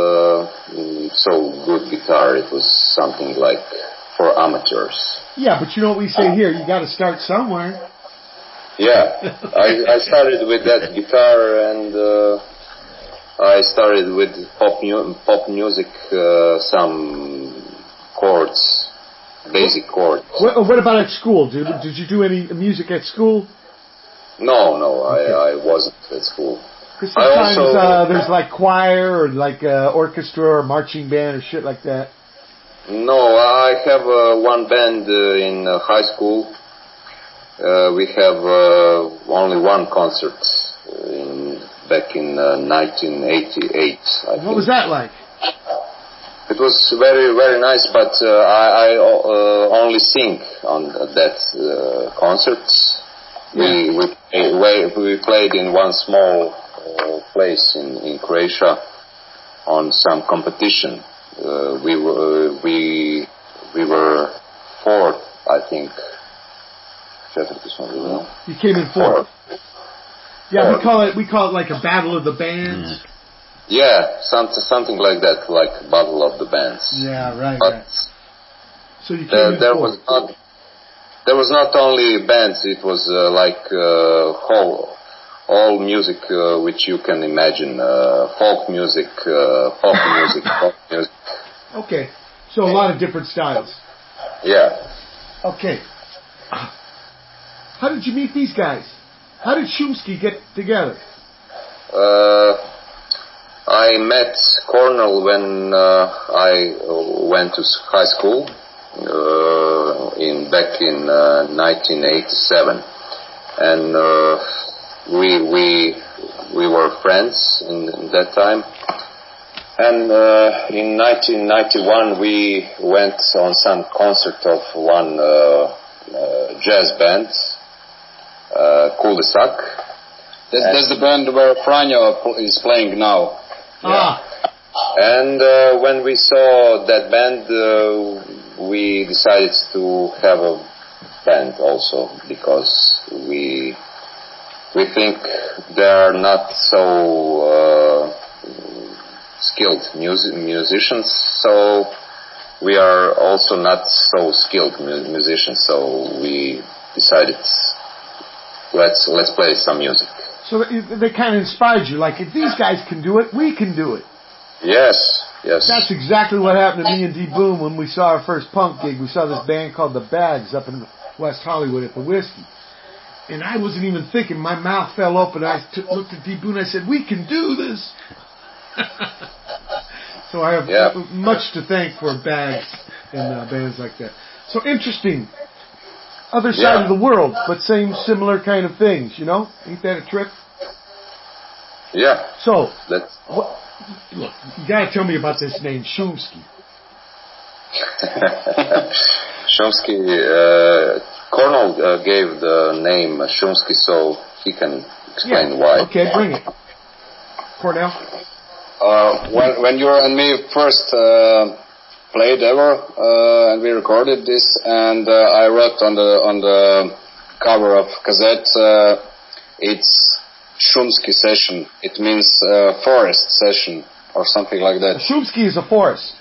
so good guitar. It was something like for amateurs. Yeah, but you know what we say here? You got to start somewhere. Yeah, I started with that guitar, and I started with pop music, some chords, basic chords. What about at school? Did you do any music at school? No, okay. I wasn't at school. Because sometimes there's like choir or like orchestra or marching band or shit like that. No, I have one band in high school. We have only one concert back in 1988. What was that like? It was very, very nice, but I only sing on that concert. Yeah. We played in one small place in Croatia on some competition. We were fourth, I think. You came in fourth. Yeah, we call it like a battle of the bands. Yeah, something like that, like battle of the bands. Yeah, right. But so you came in fourth. There was not only bands. It was like all music which you can imagine: folk music, pop music, pop music. Okay, so a lot of different styles. Yeah. Okay. How did you meet these guys? How did Shumsky get together? I met Cornell when I went to high school back in 1987, and we were friends in that time. And in 1991 we went on some concert of one jazz band, Cul-de-sac. That's the band where Franjo is playing now. Yeah. And when we saw that band, we decided to have a band also, because we think they are not so skilled musicians, so we are also not so skilled musicians, so we decided let's play some music. So they kind of inspired you, like, if these guys can do it, we can do it. Yes. That's exactly what happened to me and D Boom when we saw our first punk gig. We saw this band called The Bags up in West Hollywood at the Whiskey. And I wasn't even thinking. My mouth fell open. I looked at D Boom and I said, we can do this. So I have much to thank for Bags and bands like that. So interesting. Other side of the world, but similar kind of things, you know? Ain't that a trip? Yeah. So, look, you gotta tell me about this name, Shumsky. Shumsky, Cornell gave the name Shumsky, so he can explain why. Okay, bring it. Cornell? When you and me first played ever, and we recorded this, and I wrote on the cover of cassette, it's Shumsky session. It means forest session or something like that. Shumsky is a forest.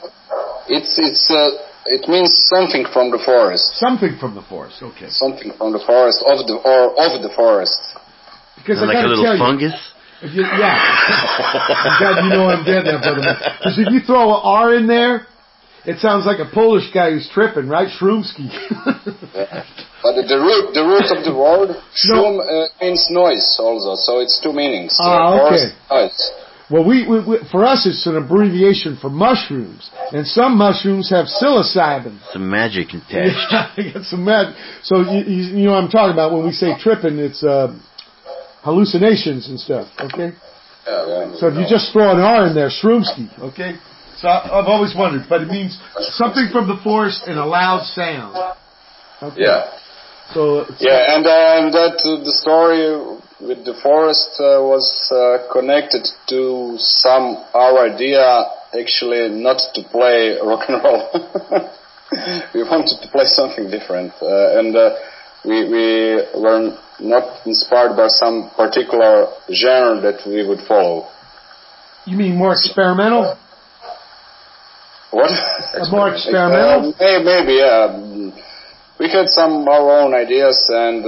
It means something from the forest. Something from the forest. Okay. Something from the forest of the forest. Because I like gotta a little tell fungus. I'm glad you know what I'm getting at, brother. Because if you throw an R in there, it sounds like a Polish guy who's tripping, right? Shroomsky. But the root of the word shroom means noise also, so it's two meanings. Okay. Noise. Well, we for us it's an abbreviation for mushrooms, and some mushrooms have psilocybin. Some magic attached. Yeah, got some magic. So you know what I'm talking about when we say tripping, it's hallucinations and stuff. Okay. So if you just throw an R in there, Shroomsky. Okay. So I've always wondered, but it means something from the forest and a loud sound. Okay. Yeah. So and that the story with the forest was connected to our idea actually not to play rock and roll. We wanted to play something different, and we were not inspired by some particular genre that we would follow. You mean more experimental? What? More experimental? Maybe, yeah. We had our own ideas, and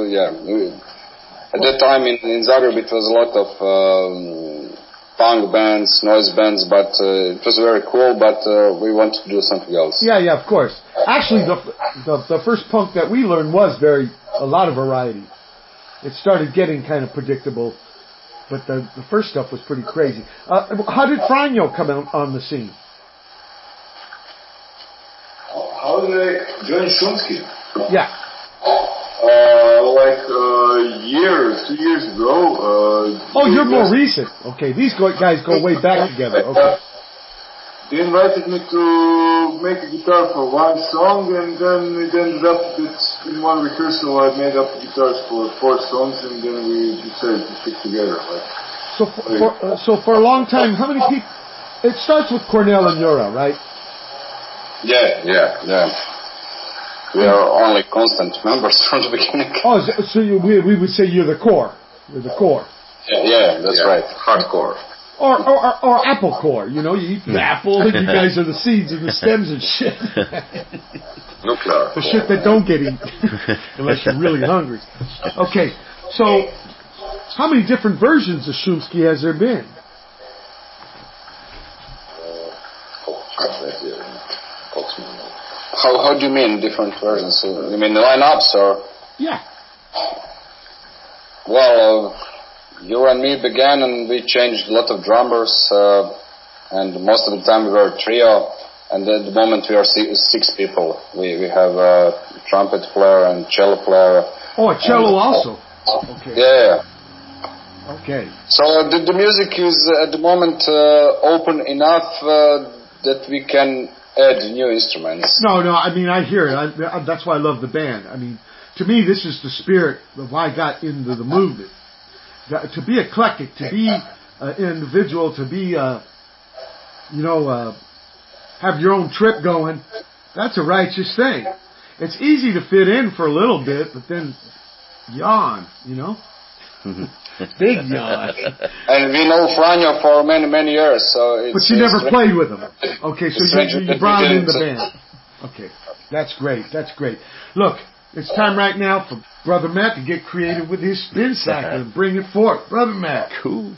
at that time in Zagreb it was a lot of punk bands, noise bands, but it was very cool, but we wanted to do something else. Yeah, of course. Actually, the first punk that we learned was a lot of variety. It started getting kind of predictable, but the first stuff was pretty crazy. How did Franjo come on the scene? How did I join Shumsky? Yeah. Like a year, 2 years ago. You're more recent. Okay, these guys go way back together. Okay. They invited me to make a guitar for one song, and then it ended up that in one rehearsal I made up guitars for 4 songs, and then we decided to stick together. So for a long time, how many people? It starts with Cornell and Yura, right? Yeah. We are only constant members from the beginning. So we would say you're the core. You're the core. Yeah, that's right. Hardcore. Or apple core. You know, you eat the apple, and you guys are the seeds and the stems and shit. Nuclear. The shit that don't get eaten unless you're really hungry. Okay, so how many different versions of Shumsky has there been? How do you mean different versions? You mean the lineups or? Yeah. Well, you and me began, and we changed a lot of drummers, and most of the time we were a trio. And at the moment we are six people. We have a trumpet player and cello player. Oh, a cello also. Okay. Yeah. Okay. So the music is at the moment open enough that we can add new instruments. No, I mean, I hear it. That's why I love the band. I mean, to me, this is the spirit of why I got into the movement. To be eclectic, to be an individual, to be, have your own trip going, that's a righteous thing. It's easy to fit in for a little bit, but then yawn, Big yawn. And we know Franjo for many, many years, so it's... But you never played with him. Okay, so you brought him in the band. Okay, that's great. Look, it's time right now for Brother Matt to get creative with his spin cycle and bring it forth. Brother Matt. Cool.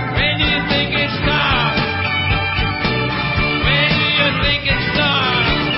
When do you think it starts?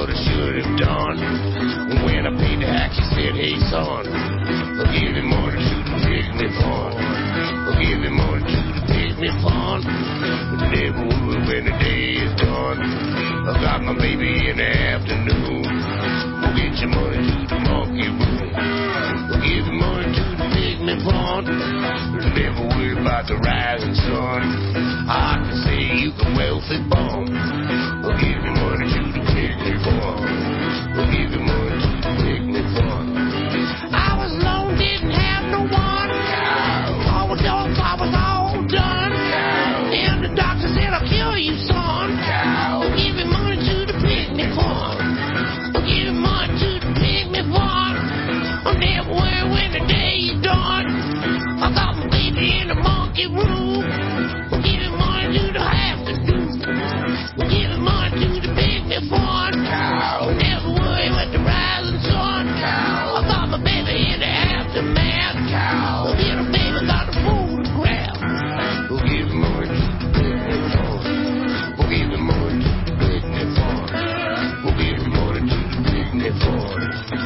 what I should have done. When I paid the hack, she said, hey son, I'll give you money to the picnic fund. I'll give you money to the picnic fund. But never would when the day is done. I got my baby in the afternoon. We'll get your money to the monkey room. We'll give you money to the picnic fund. Never worry about the rising sun. I can say you can wealthy bum. We'll give you money to the picnic fund. We'll give you money to the picnic fund. I was alone, didn't have no one. Overdose, I was all done. And the doctor said, I'll kill you, son. We'll give you money to the picnic fund. We'll give you money to the picnic fund. I'll never worry when the day is done. I got my baby in the monkey room. We'll give you money to the afternoon. We'll give you money to the picnic fund. I'll never worry with the rising sun. I got my baby in the aftermath. We'll get a baby, got a photograph. We'll give you money to the picnic fund. We'll give you money to the picnic fund. We'll give you money to the picnic fund.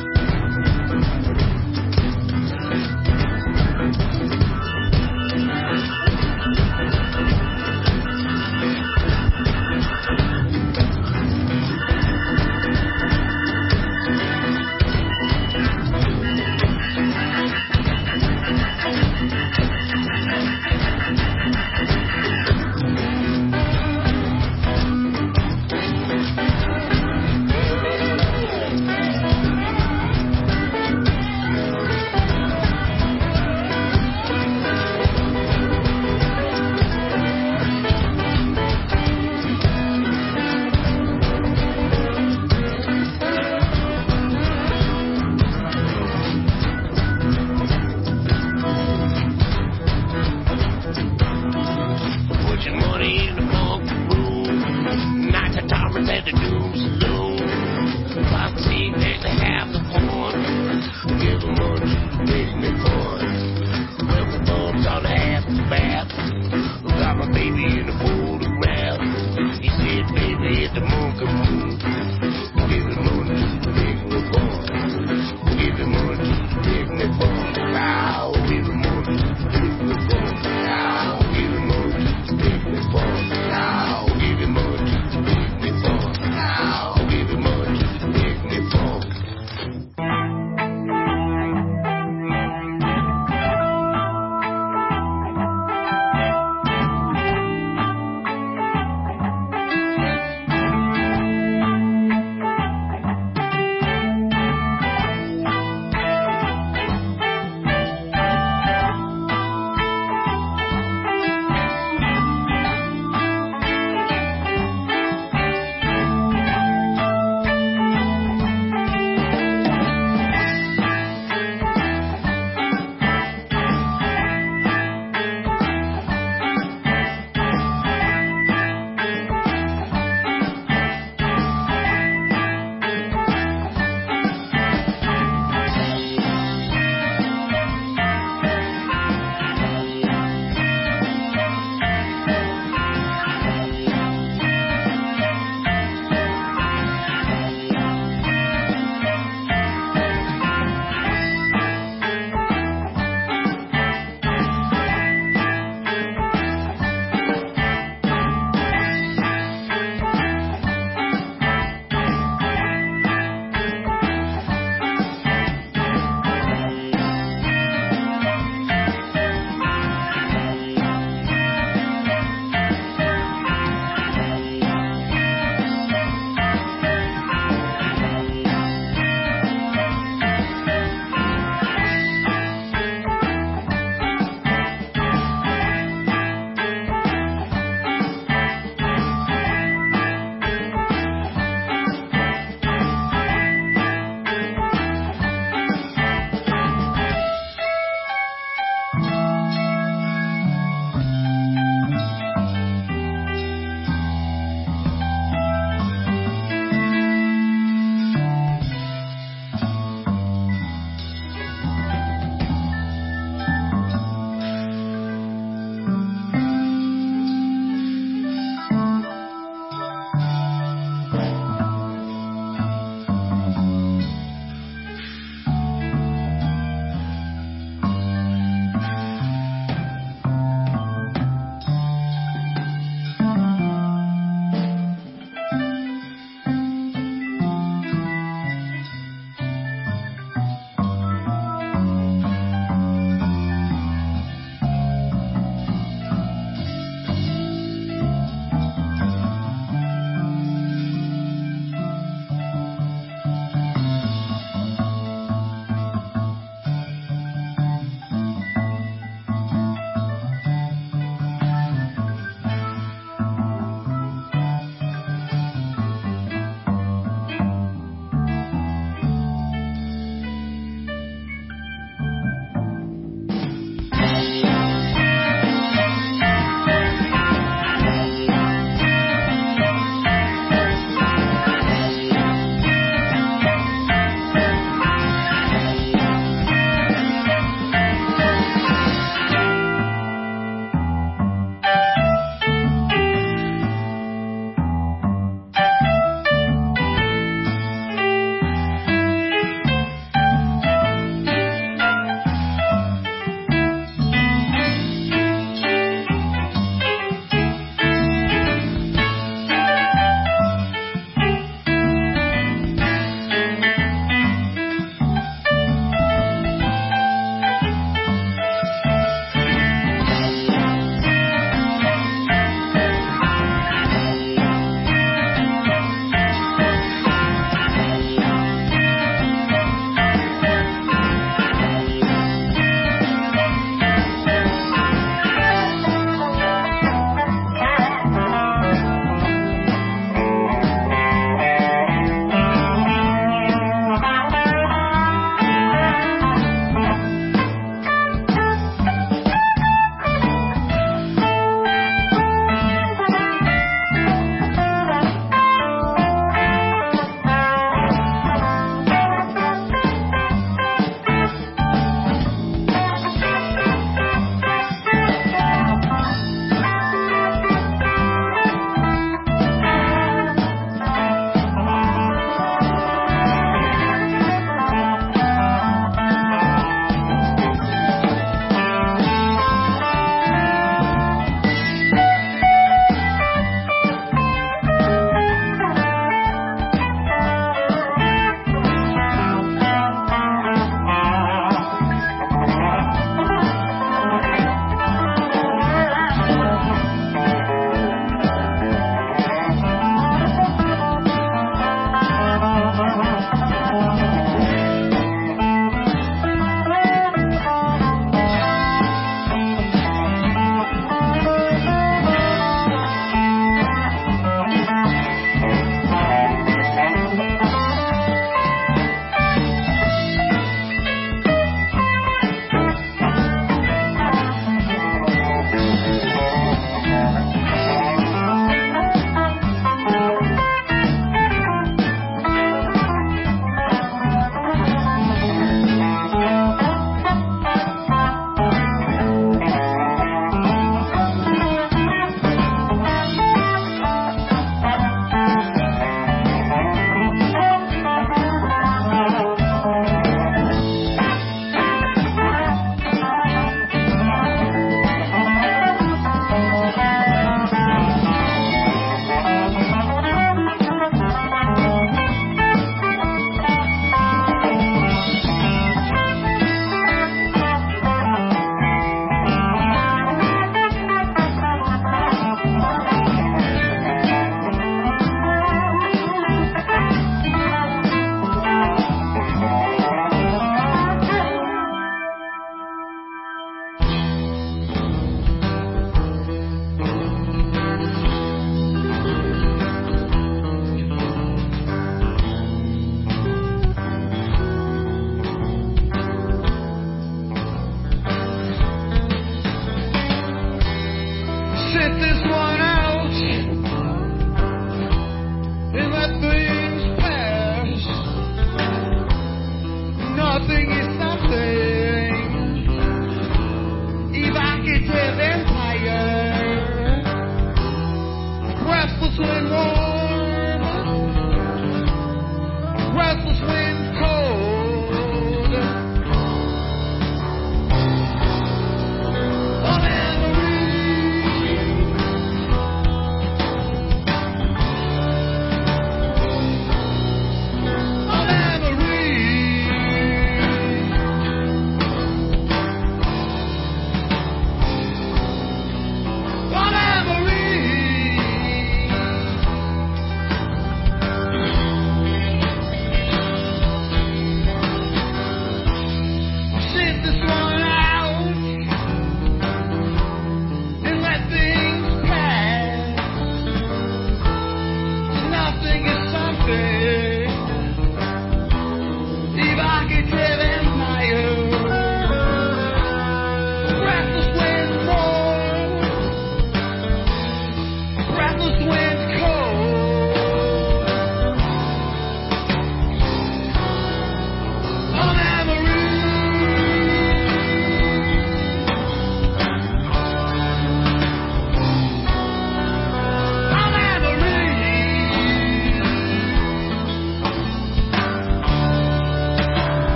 Put your money in the monkey room. Night to Thomas at the Doom Saloon. Pop team next to half the fun. Give them money to the picnic fund. Welcome bums on the aftermath. Got my baby in the photograph. He said, baby, at the monkey room. Give him money to the picnic fund. Give him money to the picnic fund. Now, give him money to the picnic fund. Now, give him money to the picnic fund. Now, give him money to the picnic fund. Now.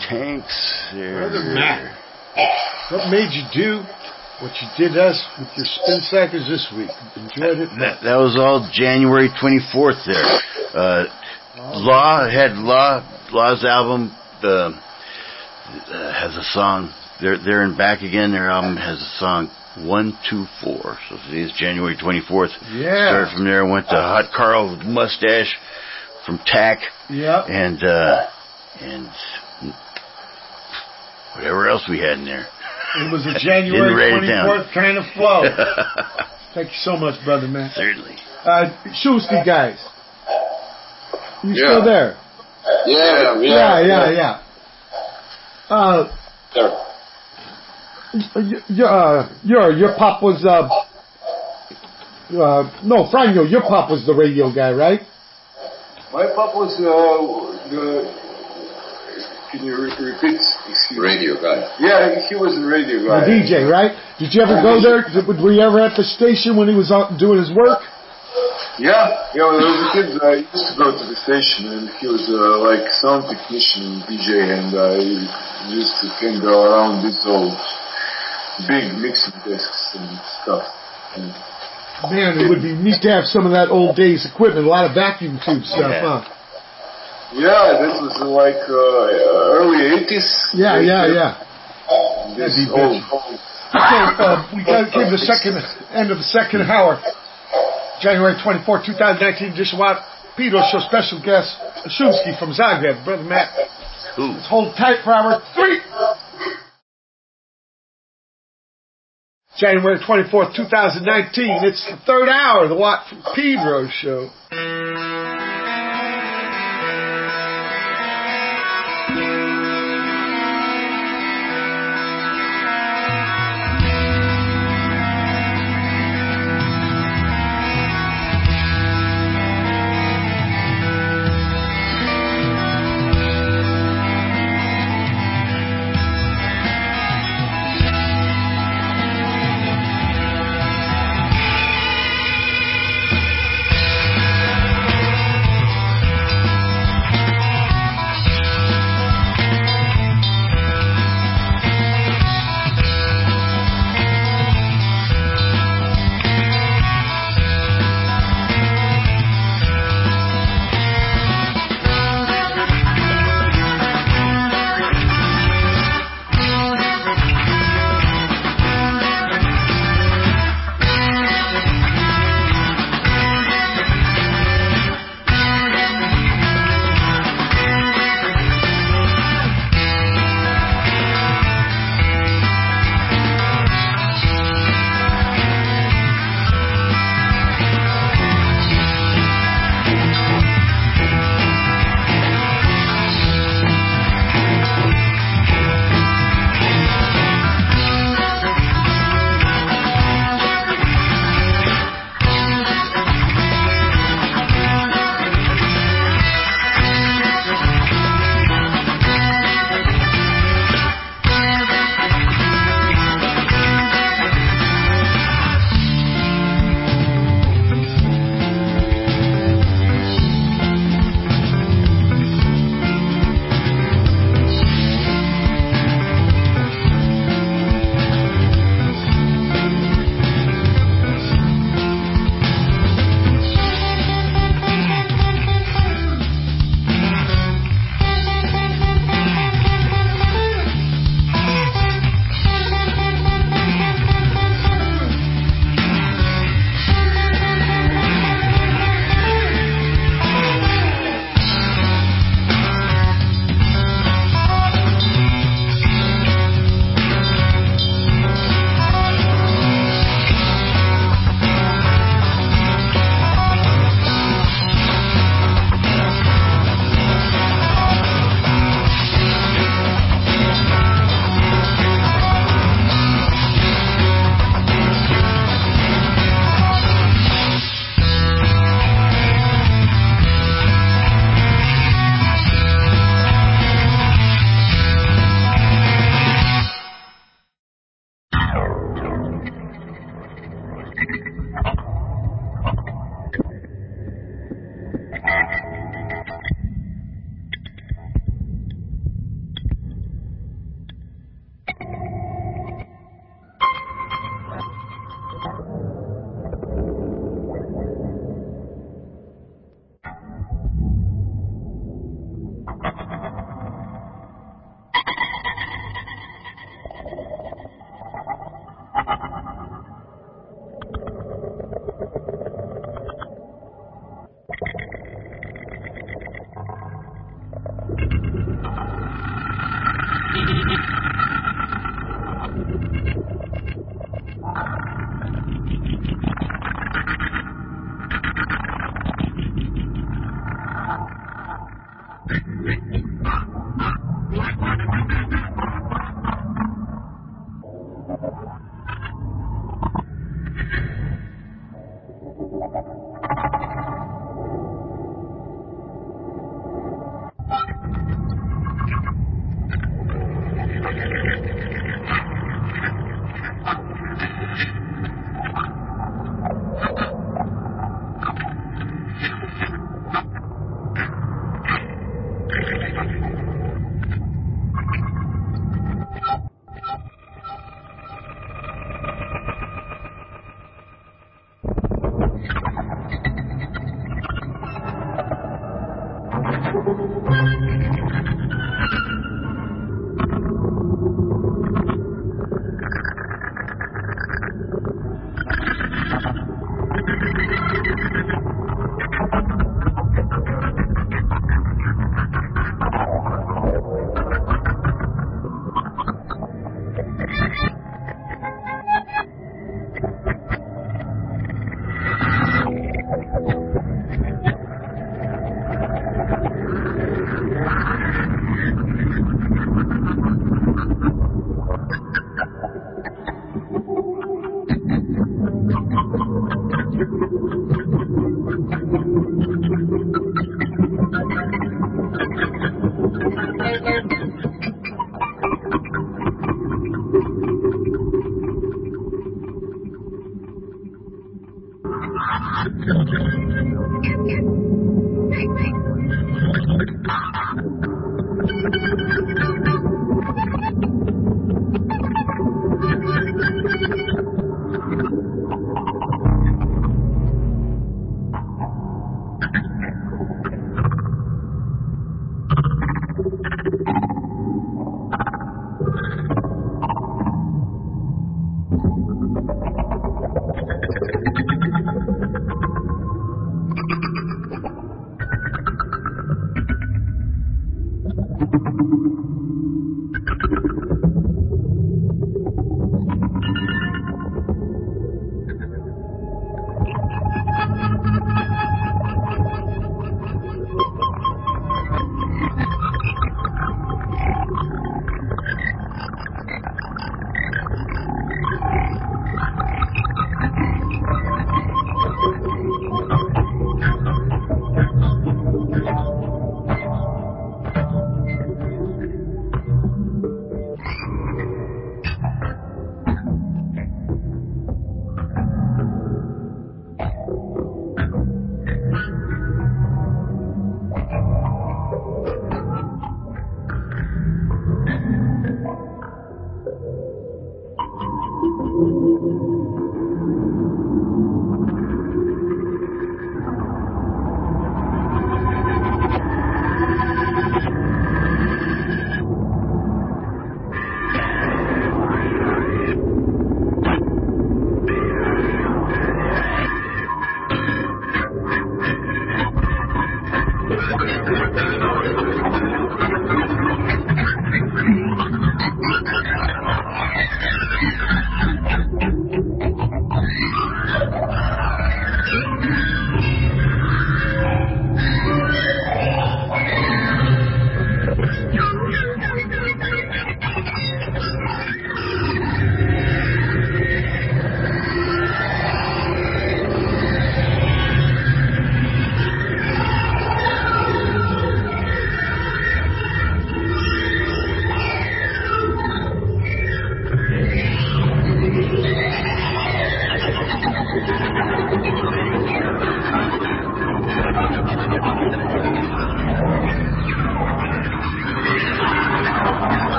Tanks. Brother Matt, what made you do what you did us with your Spin Cycles this week? Enjoyed it? That was all January 24th there. Law's album has a song. They're in Back Again. Their album has a song 1, 2, 4. So today's January 24th. Yeah. Started from there. Went to Hot Carl with Mustache from TAC. Yep. And whatever else we had in there. It was a January 24th kind of flow. Thank you so much, brother, man. Certainly. Shulsky guys. You still there? Yeah. Your pop was no, Franjo, your pop was the radio guy, right? My pop was can you repeat? Radio guy. Yeah, he was a radio guy. The DJ, right? Did you ever go there? Were you ever at the station when he was out doing his work? Yeah, when I was a kid, I used to go to the station, and he was like sound technician, DJ, and I used to hang around these old big mixing desks and stuff. And man, it would be neat to have some of that old days equipment, a lot of vacuum tube stuff, huh? Yeah, that was like early 80s. Yeah. This old. Okay, we came to the end of the second hour. January 24, 2019 edition of Pedro Show special guest, Shulsky from Zagreb, Brother Matt. Let's hold tight for hour 3. January 24th, 2019. It's the third hour of the Watt from Pedro Show.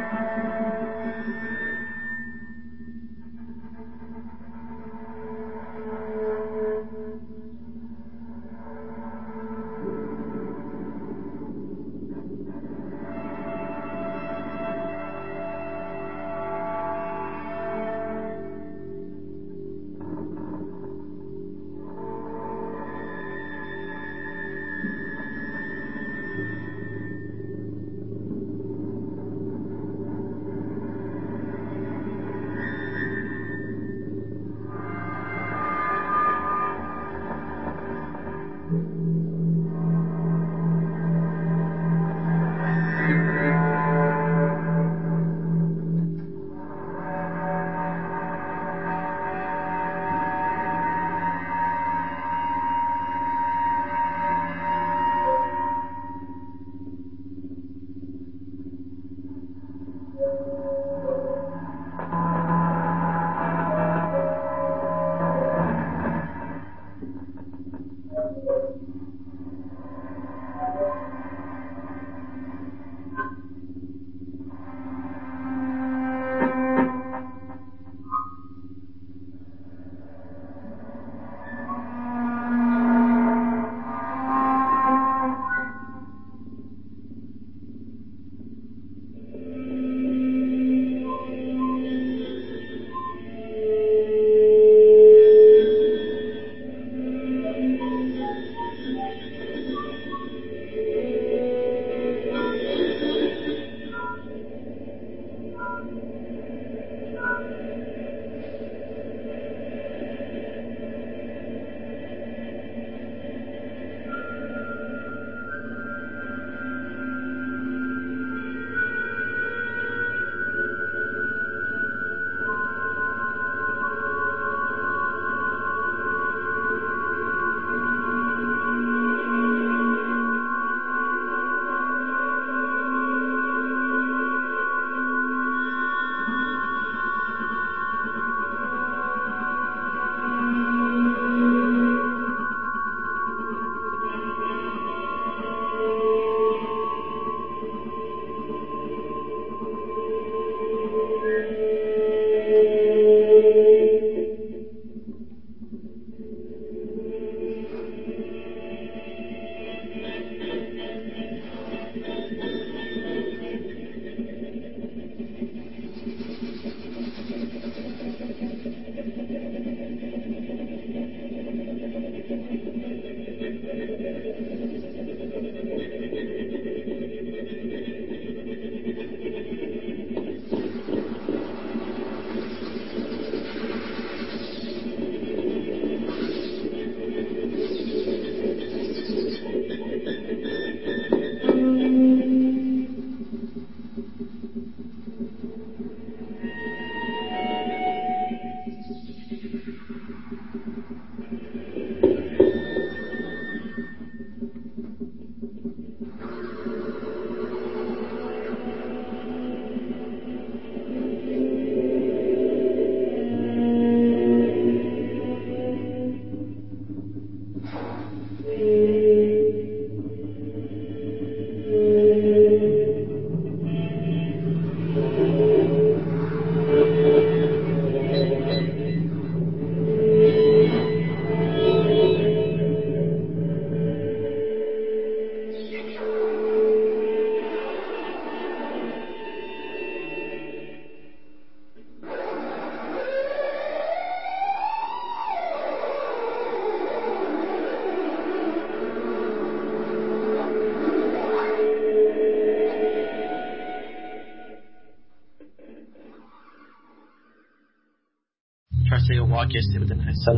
Tried to take a walk yesterday, but then I had a sudden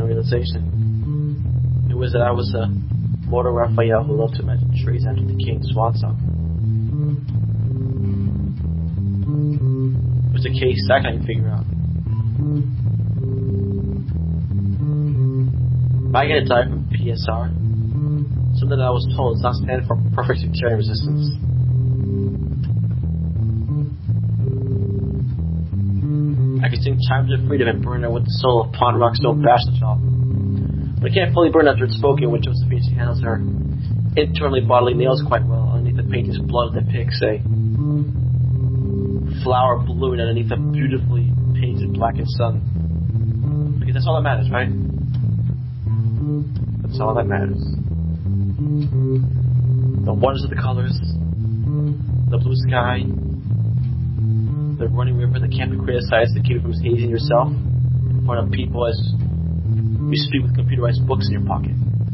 realization. It was that I was a mortal Raphael who loved to imagine trees after the king's swan song. It was a case I couldn't figure out. I get a type from PSR, something that I was told is not standard for perfect sectarian resistance. I can sing Chimes of Freedom and burn it with the soul of Pond Rock Stone Bashachal. But I can't fully burn after it's spoken when Josephine handles her internally bodily nails quite well underneath the painting's blood that depicts a flower blooming underneath a beautifully painted blackened sun. Because that's all that matters, right? That's all that matters. The wonders of the colors, the blue sky, the running river that can't be criticized to keep you from hazing yourself in front of people as you speak with computerized books in your pocket.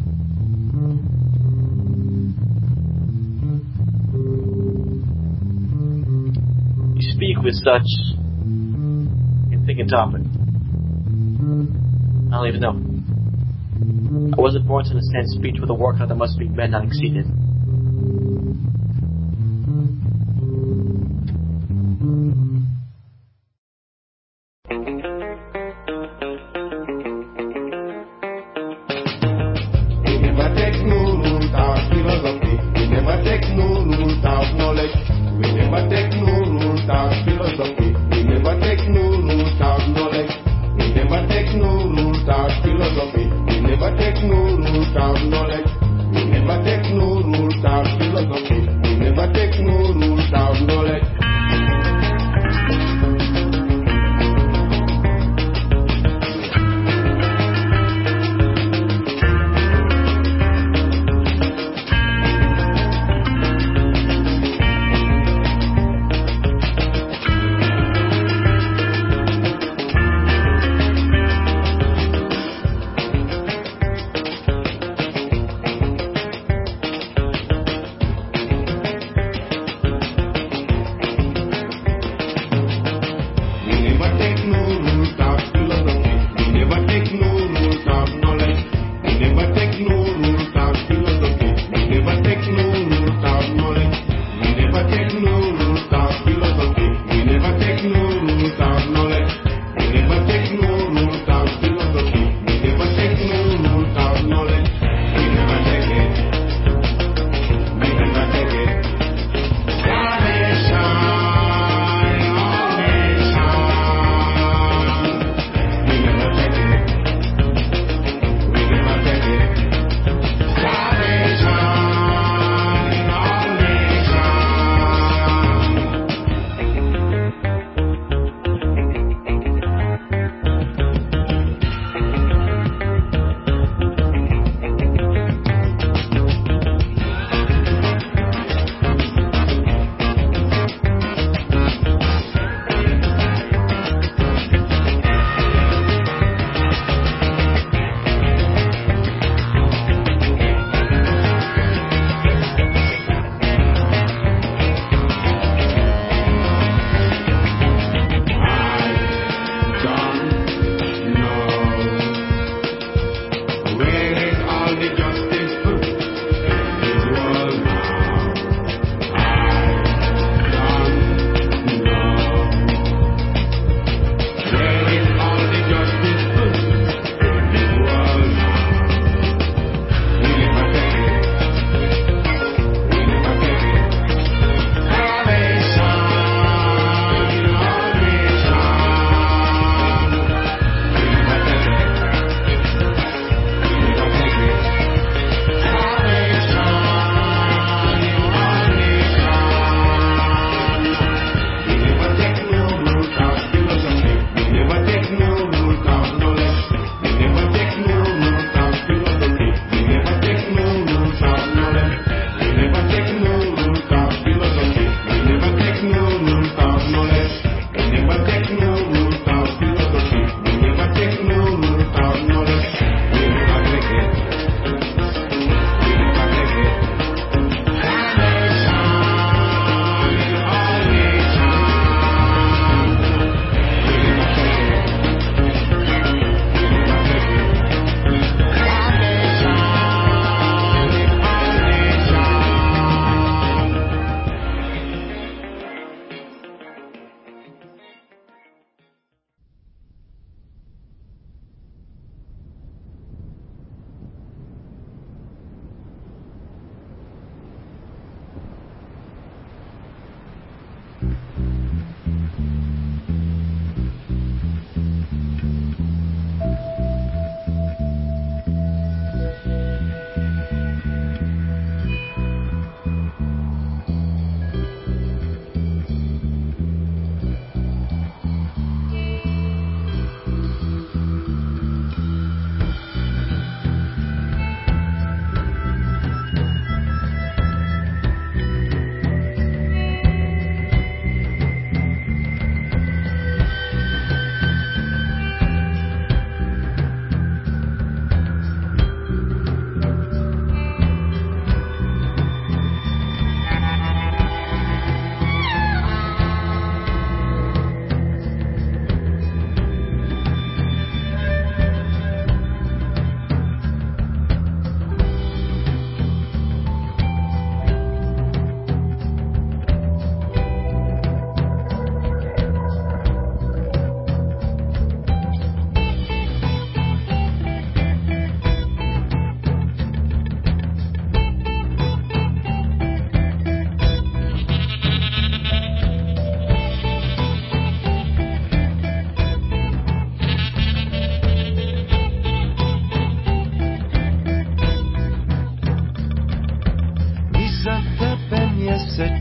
You speak with such intriguing topic. I don't even know. I wasn't born to understand speech with a workout that must be met, not exceeded.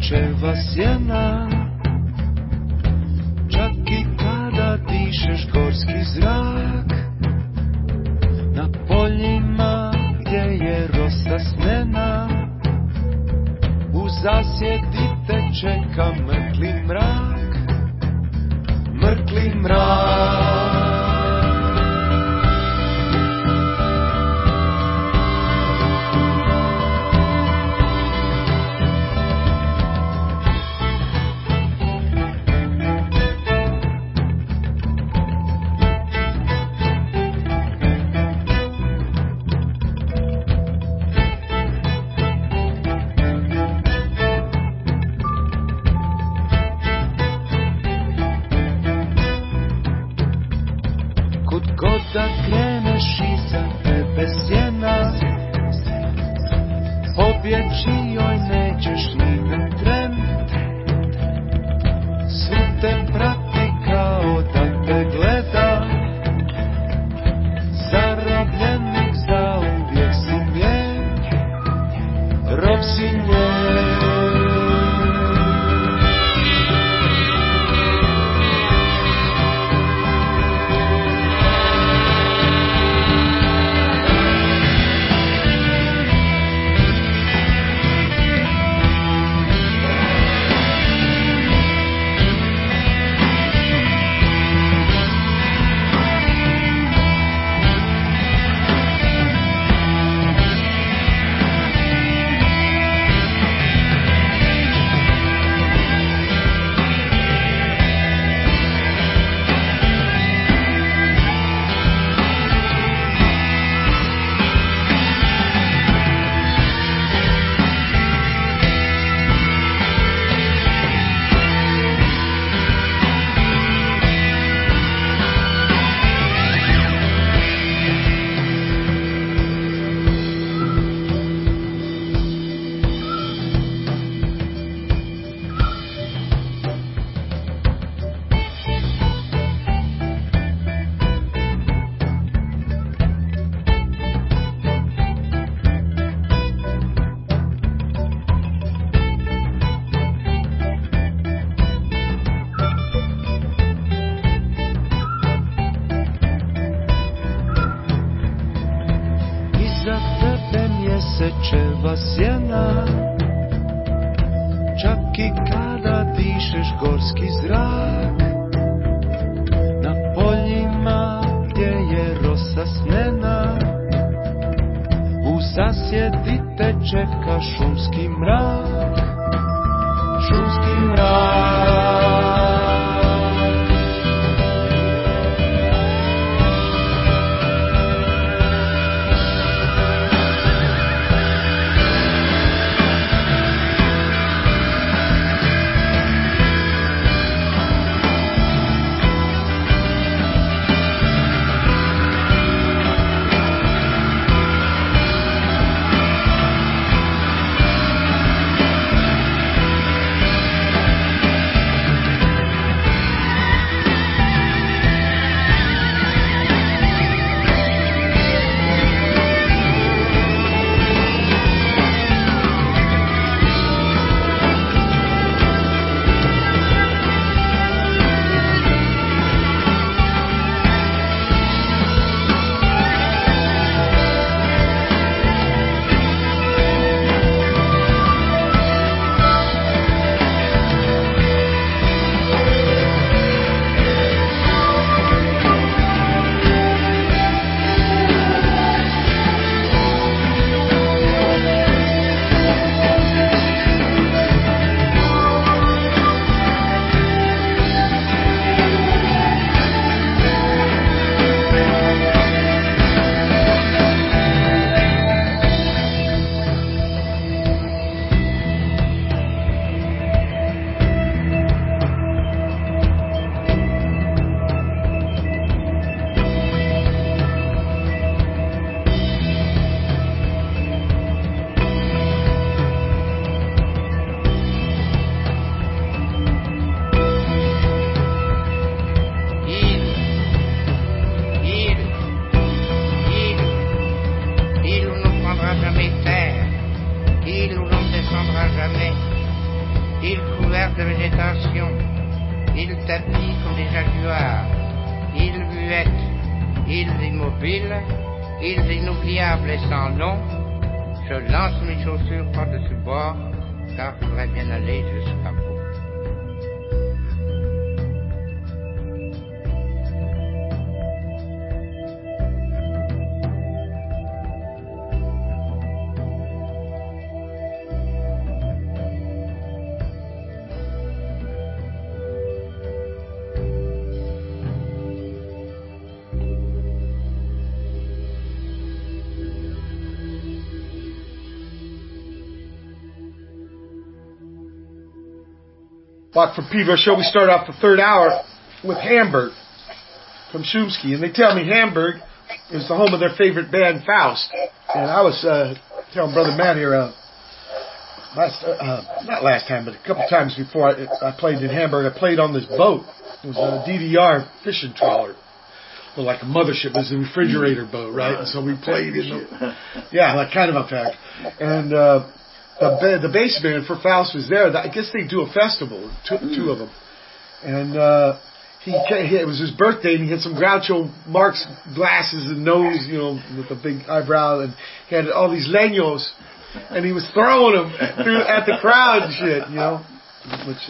isečeva sjena, čak i kada dišeš gorski zrak, na poljima gdje je rosa snena, u zasjedi te čeka mrkli mrak, mrkli mrak. Da kreneš iza tebe sjena, pobjeći joj nećeš ni na tren, svu te prati kao da te gleda, zarobljenik zauvijek si njen, rob si njen. Isečeva sjena, čak i kada dišeš gorski zrak, na poljima gdje je rosa snena, u zasjedi te čeka šumski mrak, šumski mrak. tapis comme des jaguars, îles muettes, îles immobiles, îles inoubliables et sans nom, je lance mes chaussures par-dessus bord, car je voudrais bien aller jusqu'à vous. Bach for Pedro show. We start off the third hour with Hamburg from Shumsky, and they tell me Hamburg is the home of their favorite band, Faust. And I was telling Brother Matt here not last time, but a couple times before I played in Hamburg. I played on this boat. It was a DDR fishing trawler, but like a mothership. It was a refrigerator boat, right? And so we played in like kind of a fact. And the bass band for Faust was there. I guess they do a festival, two of them. And it was his birthday, and he had some Groucho Marx glasses and nose, with a big eyebrow, and he had all these leños, and he was throwing them at the crowd and shit, Which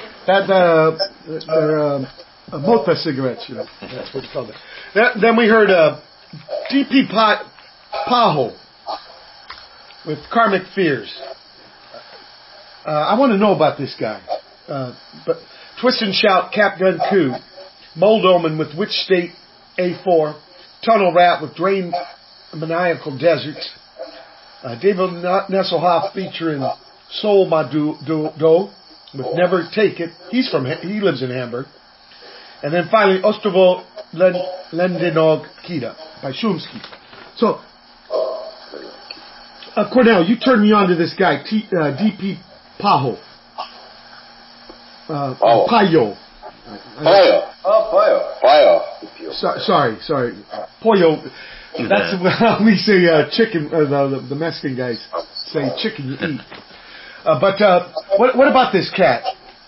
they're Mota cigarettes, that's what we call it. Then we heard D.P. Pajo with Karmic Fears. I want to know about this guy. But Twist and Shout, Capgun Coup, Mold Omen with Witch State A4, Tunnel Rat with Drain Maniacal Deserts, David Nesselhoff featuring Soul Madu Do with Never Take It. He lives in Hamburg. And then finally Ostrovo Lendinog Kita by Shumsky. So Cornell, you turned me on to this guy, D.P. Pajo. Payo. Payo. Sorry. Pollo. That's how we say chicken. The Mexican guys say chicken you eat. But what about this cat?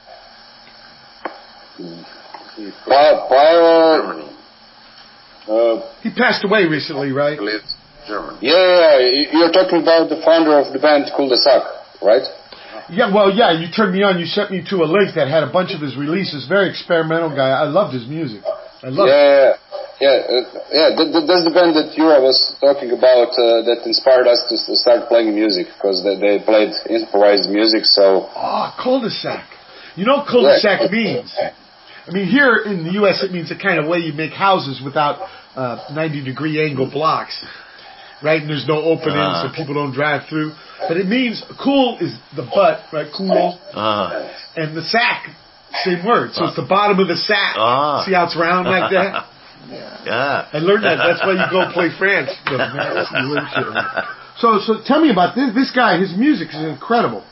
Payo. He passed away recently, right? German. Yeah. You're talking about the founder of the band Cul-de-Sac, right? Yeah, you turned me on. You sent me to a link that had a bunch of his releases. Very experimental guy. I loved his music. That's the band that Yura was talking about that inspired us to start playing music, because they played improvised music. So cul-de-sac. You know what cul-de-sac means? I mean, here in the U.S. it means the kind of way you make houses without 90-degree angle blocks. Right, and there's no openings, so people don't drive through. But it means cool is the butt, right? Cool, and the sack, same word. So it's the bottom of the sack. See how it's round like that? Yeah. I learned that. That's why you go play France. So tell me about this guy. His music is incredible.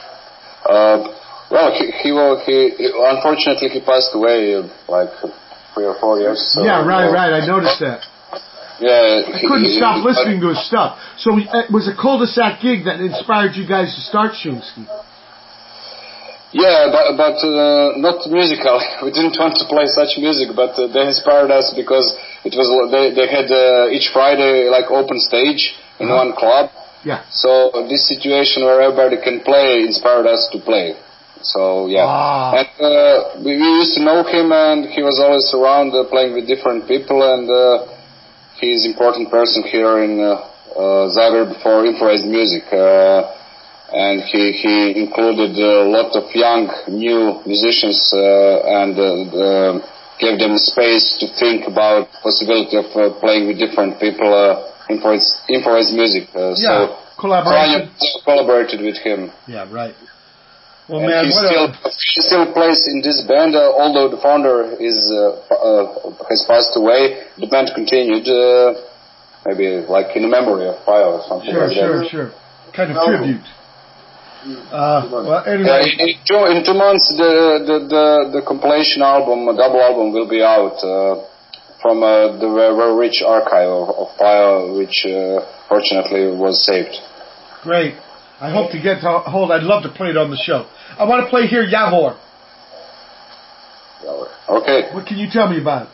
Well, he unfortunately he passed away like 3 or 4 years. So, right. I noticed that. Yeah, I couldn't stop listening to his stuff. So it was a cul-de-sac gig that inspired you guys to start Shumsky. Yeah, but not musical. We didn't want to play such music, but they inspired us because it was they had each Friday like open stage in one club. Yeah. So this situation where everybody can play inspired us to play. So yeah, and we used to know him, and he was always around playing with different people, and he's an important person here in Zagreb for improvised music. And he included a lot of young, new musicians and gave them space to think about possibility of playing with different people, improvised music. So collaborated with him. Yeah, right. Well, and man, he still plays in this band, although the founder has passed away. The band continued, maybe like in memory of Payo or something like that. Sure. Kind of tribute. Well, anyway. In 2 months, the compilation album, a double album, will be out from the very rich archive of Payo, which fortunately was saved. Great. I hope to get to hold. I'd love to play it on the show. I want to play here Yavor. Okay. What can you tell me about it?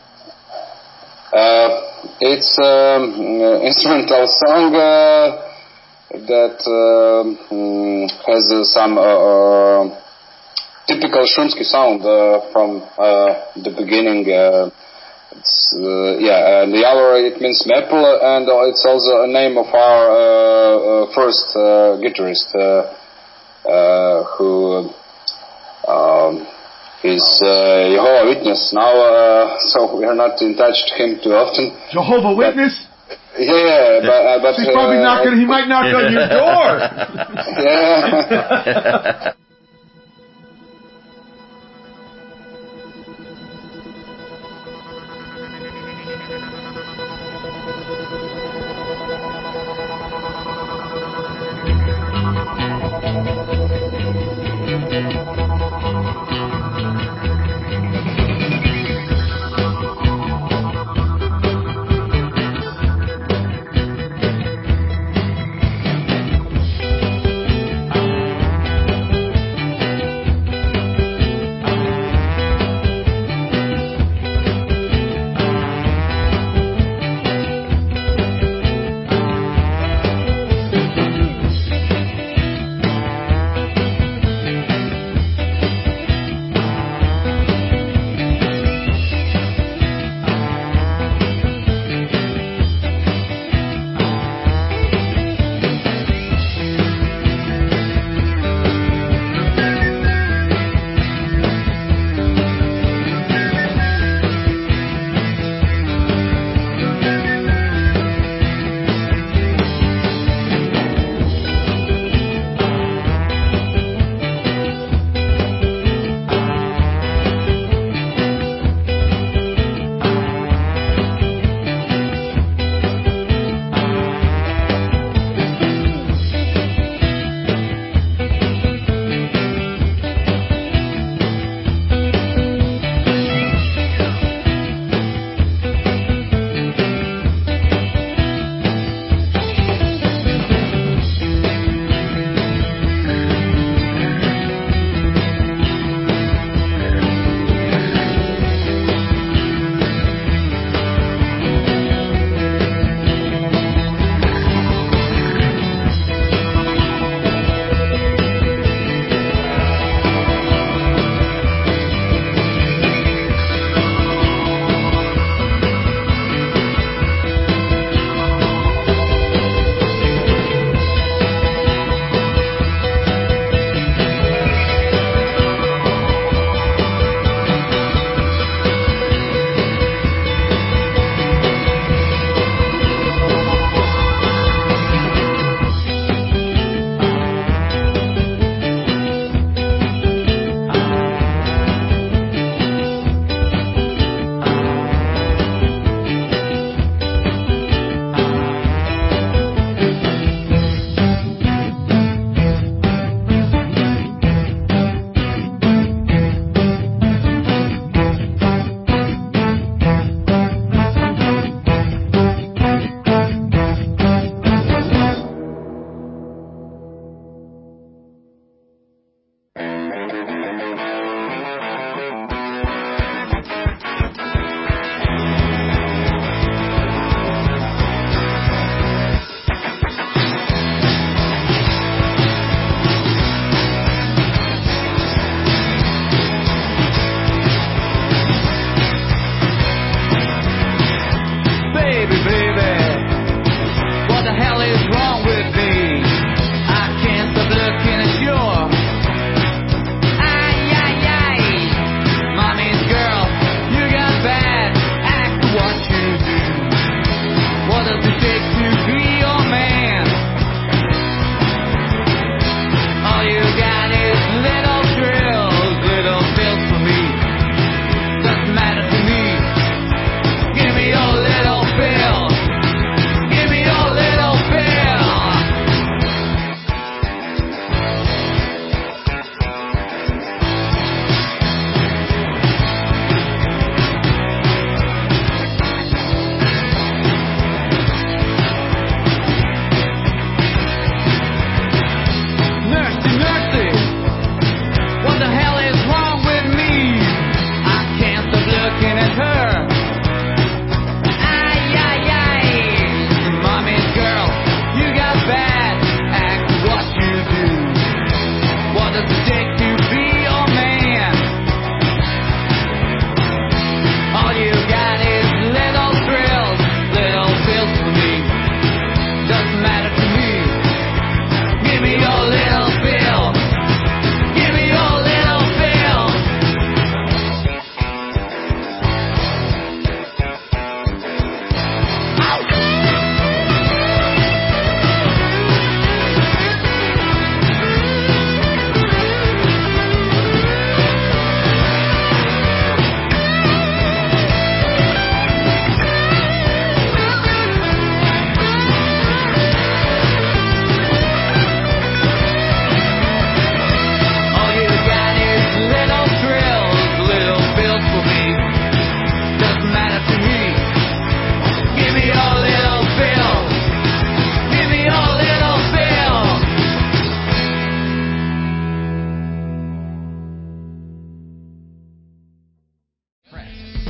It's instrumental song that has some typical Shumsky sound from the beginning. The Yavor, it means maple, and it's also a name of our first guitarist who is Jehovah Witness now, so we are not in touch with him too often. Jehovah Witness? Yeah, but he's probably knocking. He might knock on your door. Yeah.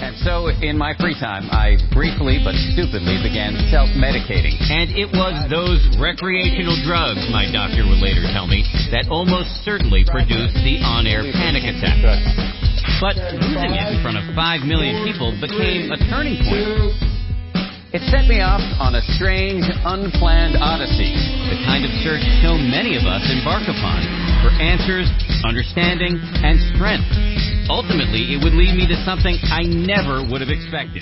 And so, in my free time, I briefly but stupidly began self-medicating. And it was those recreational drugs, my doctor would later tell me, that almost certainly produced the on-air panic attack. But losing it in front of 5 million people became a turning point. It set me off on a strange, unplanned odyssey, the kind of search so many of us embark upon for answers, understanding, and strength. Ultimately, it would lead me to something I never would have expected.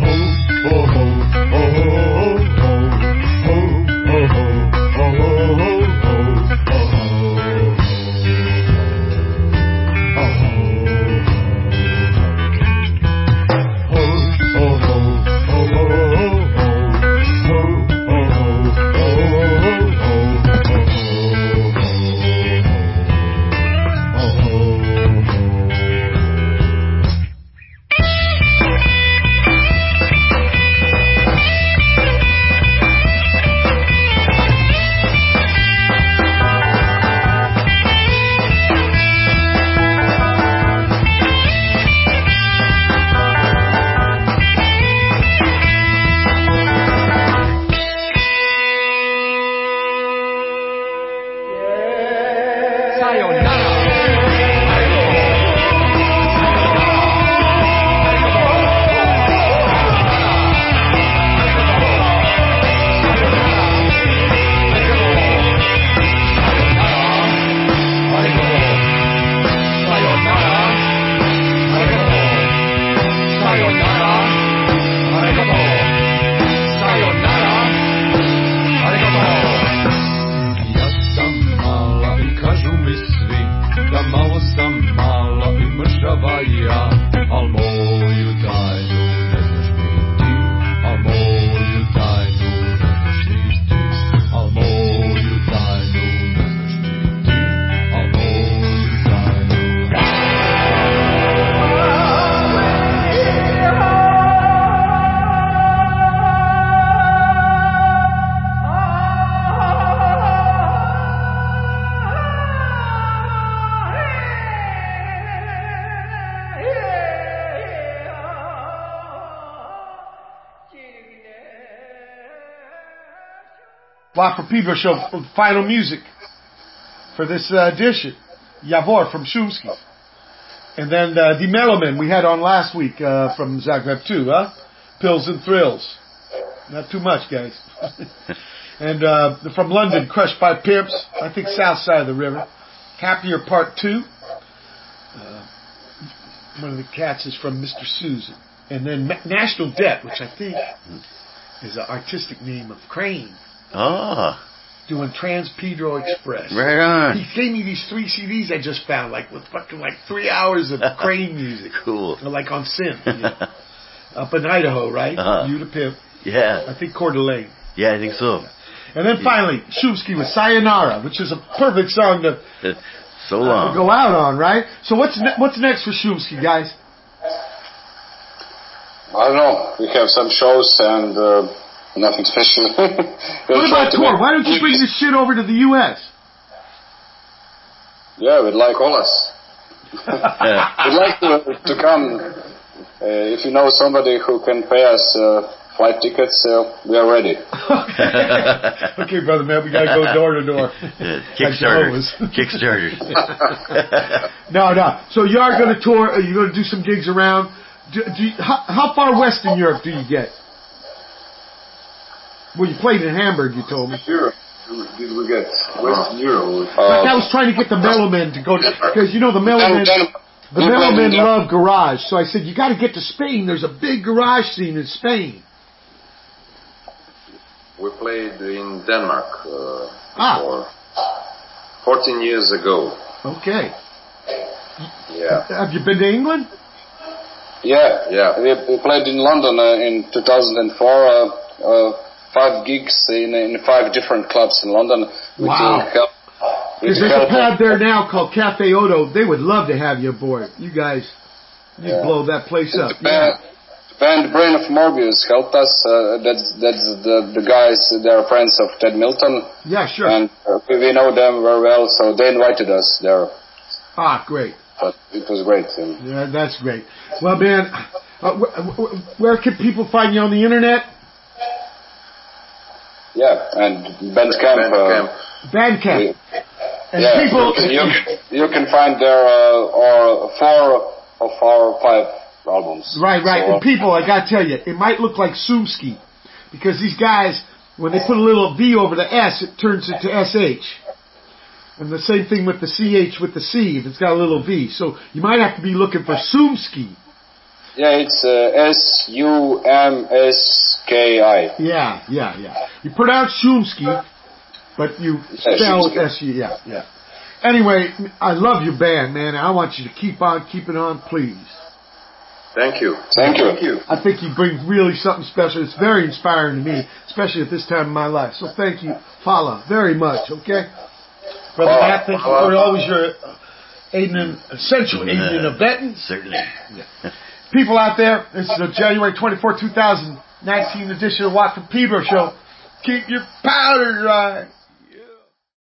Oh, Block for Pedro show final music for this edition. Yavor from Shumsky. And then the Melomen we had on last week from Zagreb too, huh? Pills and Thrills. Not too much, guys. And from London, Crushed by Pimps. I think south side of the river. Happier Part 2. One of the cats is from Mr. Susan. And then National Debt, which I think is an artistic name of Crane. Ah. Doing Trans Pedro Express. Right on. He gave me these 3 CDs I just found, like with fucking like 3 hours of Crane music. Cool. Like on synth. You know? Up in Idaho, right? You the Pimp. Yeah. I think Coeur d'Alene. Yeah, I think so. And then finally, Shumsky with Sayonara, which is a perfect song to so long. Go out on, right? So what's next for Shumsky, guys? I don't know. We have some shows and nothing special. What about tour? Why don't you bring this shit over to the U.S.? Yeah, we'd like all us. We'd like to come. If you know somebody who can pay us flight tickets, we are ready. Okay, brother man, we gotta go door to door. Kickstarters. No. So you are going to tour. You're going to do some gigs around. How far west in Europe do you get? Well, you played in Hamburg, you told me. Europe. Did we get Western Europe? Like I was trying to get the Melomen to go to, because you know the Melomen love garage. So I said you got to get to Spain. There's a big garage scene in Spain. We played in Denmark for 14 years ago. Okay. Yeah. Have you been to England? Yeah. We played in London in 2004. 5 gigs in 5 different clubs in London. Wow. Because there's a pad there now called Cafe Odo. They would love to have you aboard. You guys, blow that place up. The band Brain of Morbius helped us. That's the guys. They are friends of Ted Milton. Yeah, sure. And we know them very well, so they invited us there. Ah, great. But it was great. Yeah, that's great. Well, man, where can people find you on the internet? Yeah, and Bandcamp. Bandcamp. And people, you can find there 4 of our 5 albums. Right. So, and people, I gotta tell you, it might look like Sumsky, because these guys, when they put a little V over the S, it turns into SH. And the same thing with the CH with the C, if it's got a little V. So you might have to be looking for Sumsky. Yeah, it's Sumski. Yeah. You pronounce Shumsky, but you spell S-U. Yeah. Anyway, I love your band, man. I want you to keep on keeping on, please. Thank you. I think you bring really something special. It's very inspiring to me, especially at this time in my life. So thank you, Fala, very much, okay? Brother Matt, thank you for always your essential aiding and abetting. Certainly. People out there, this is the January 24, 2019 edition of Watt from Pedro Show. Keep your powder dry.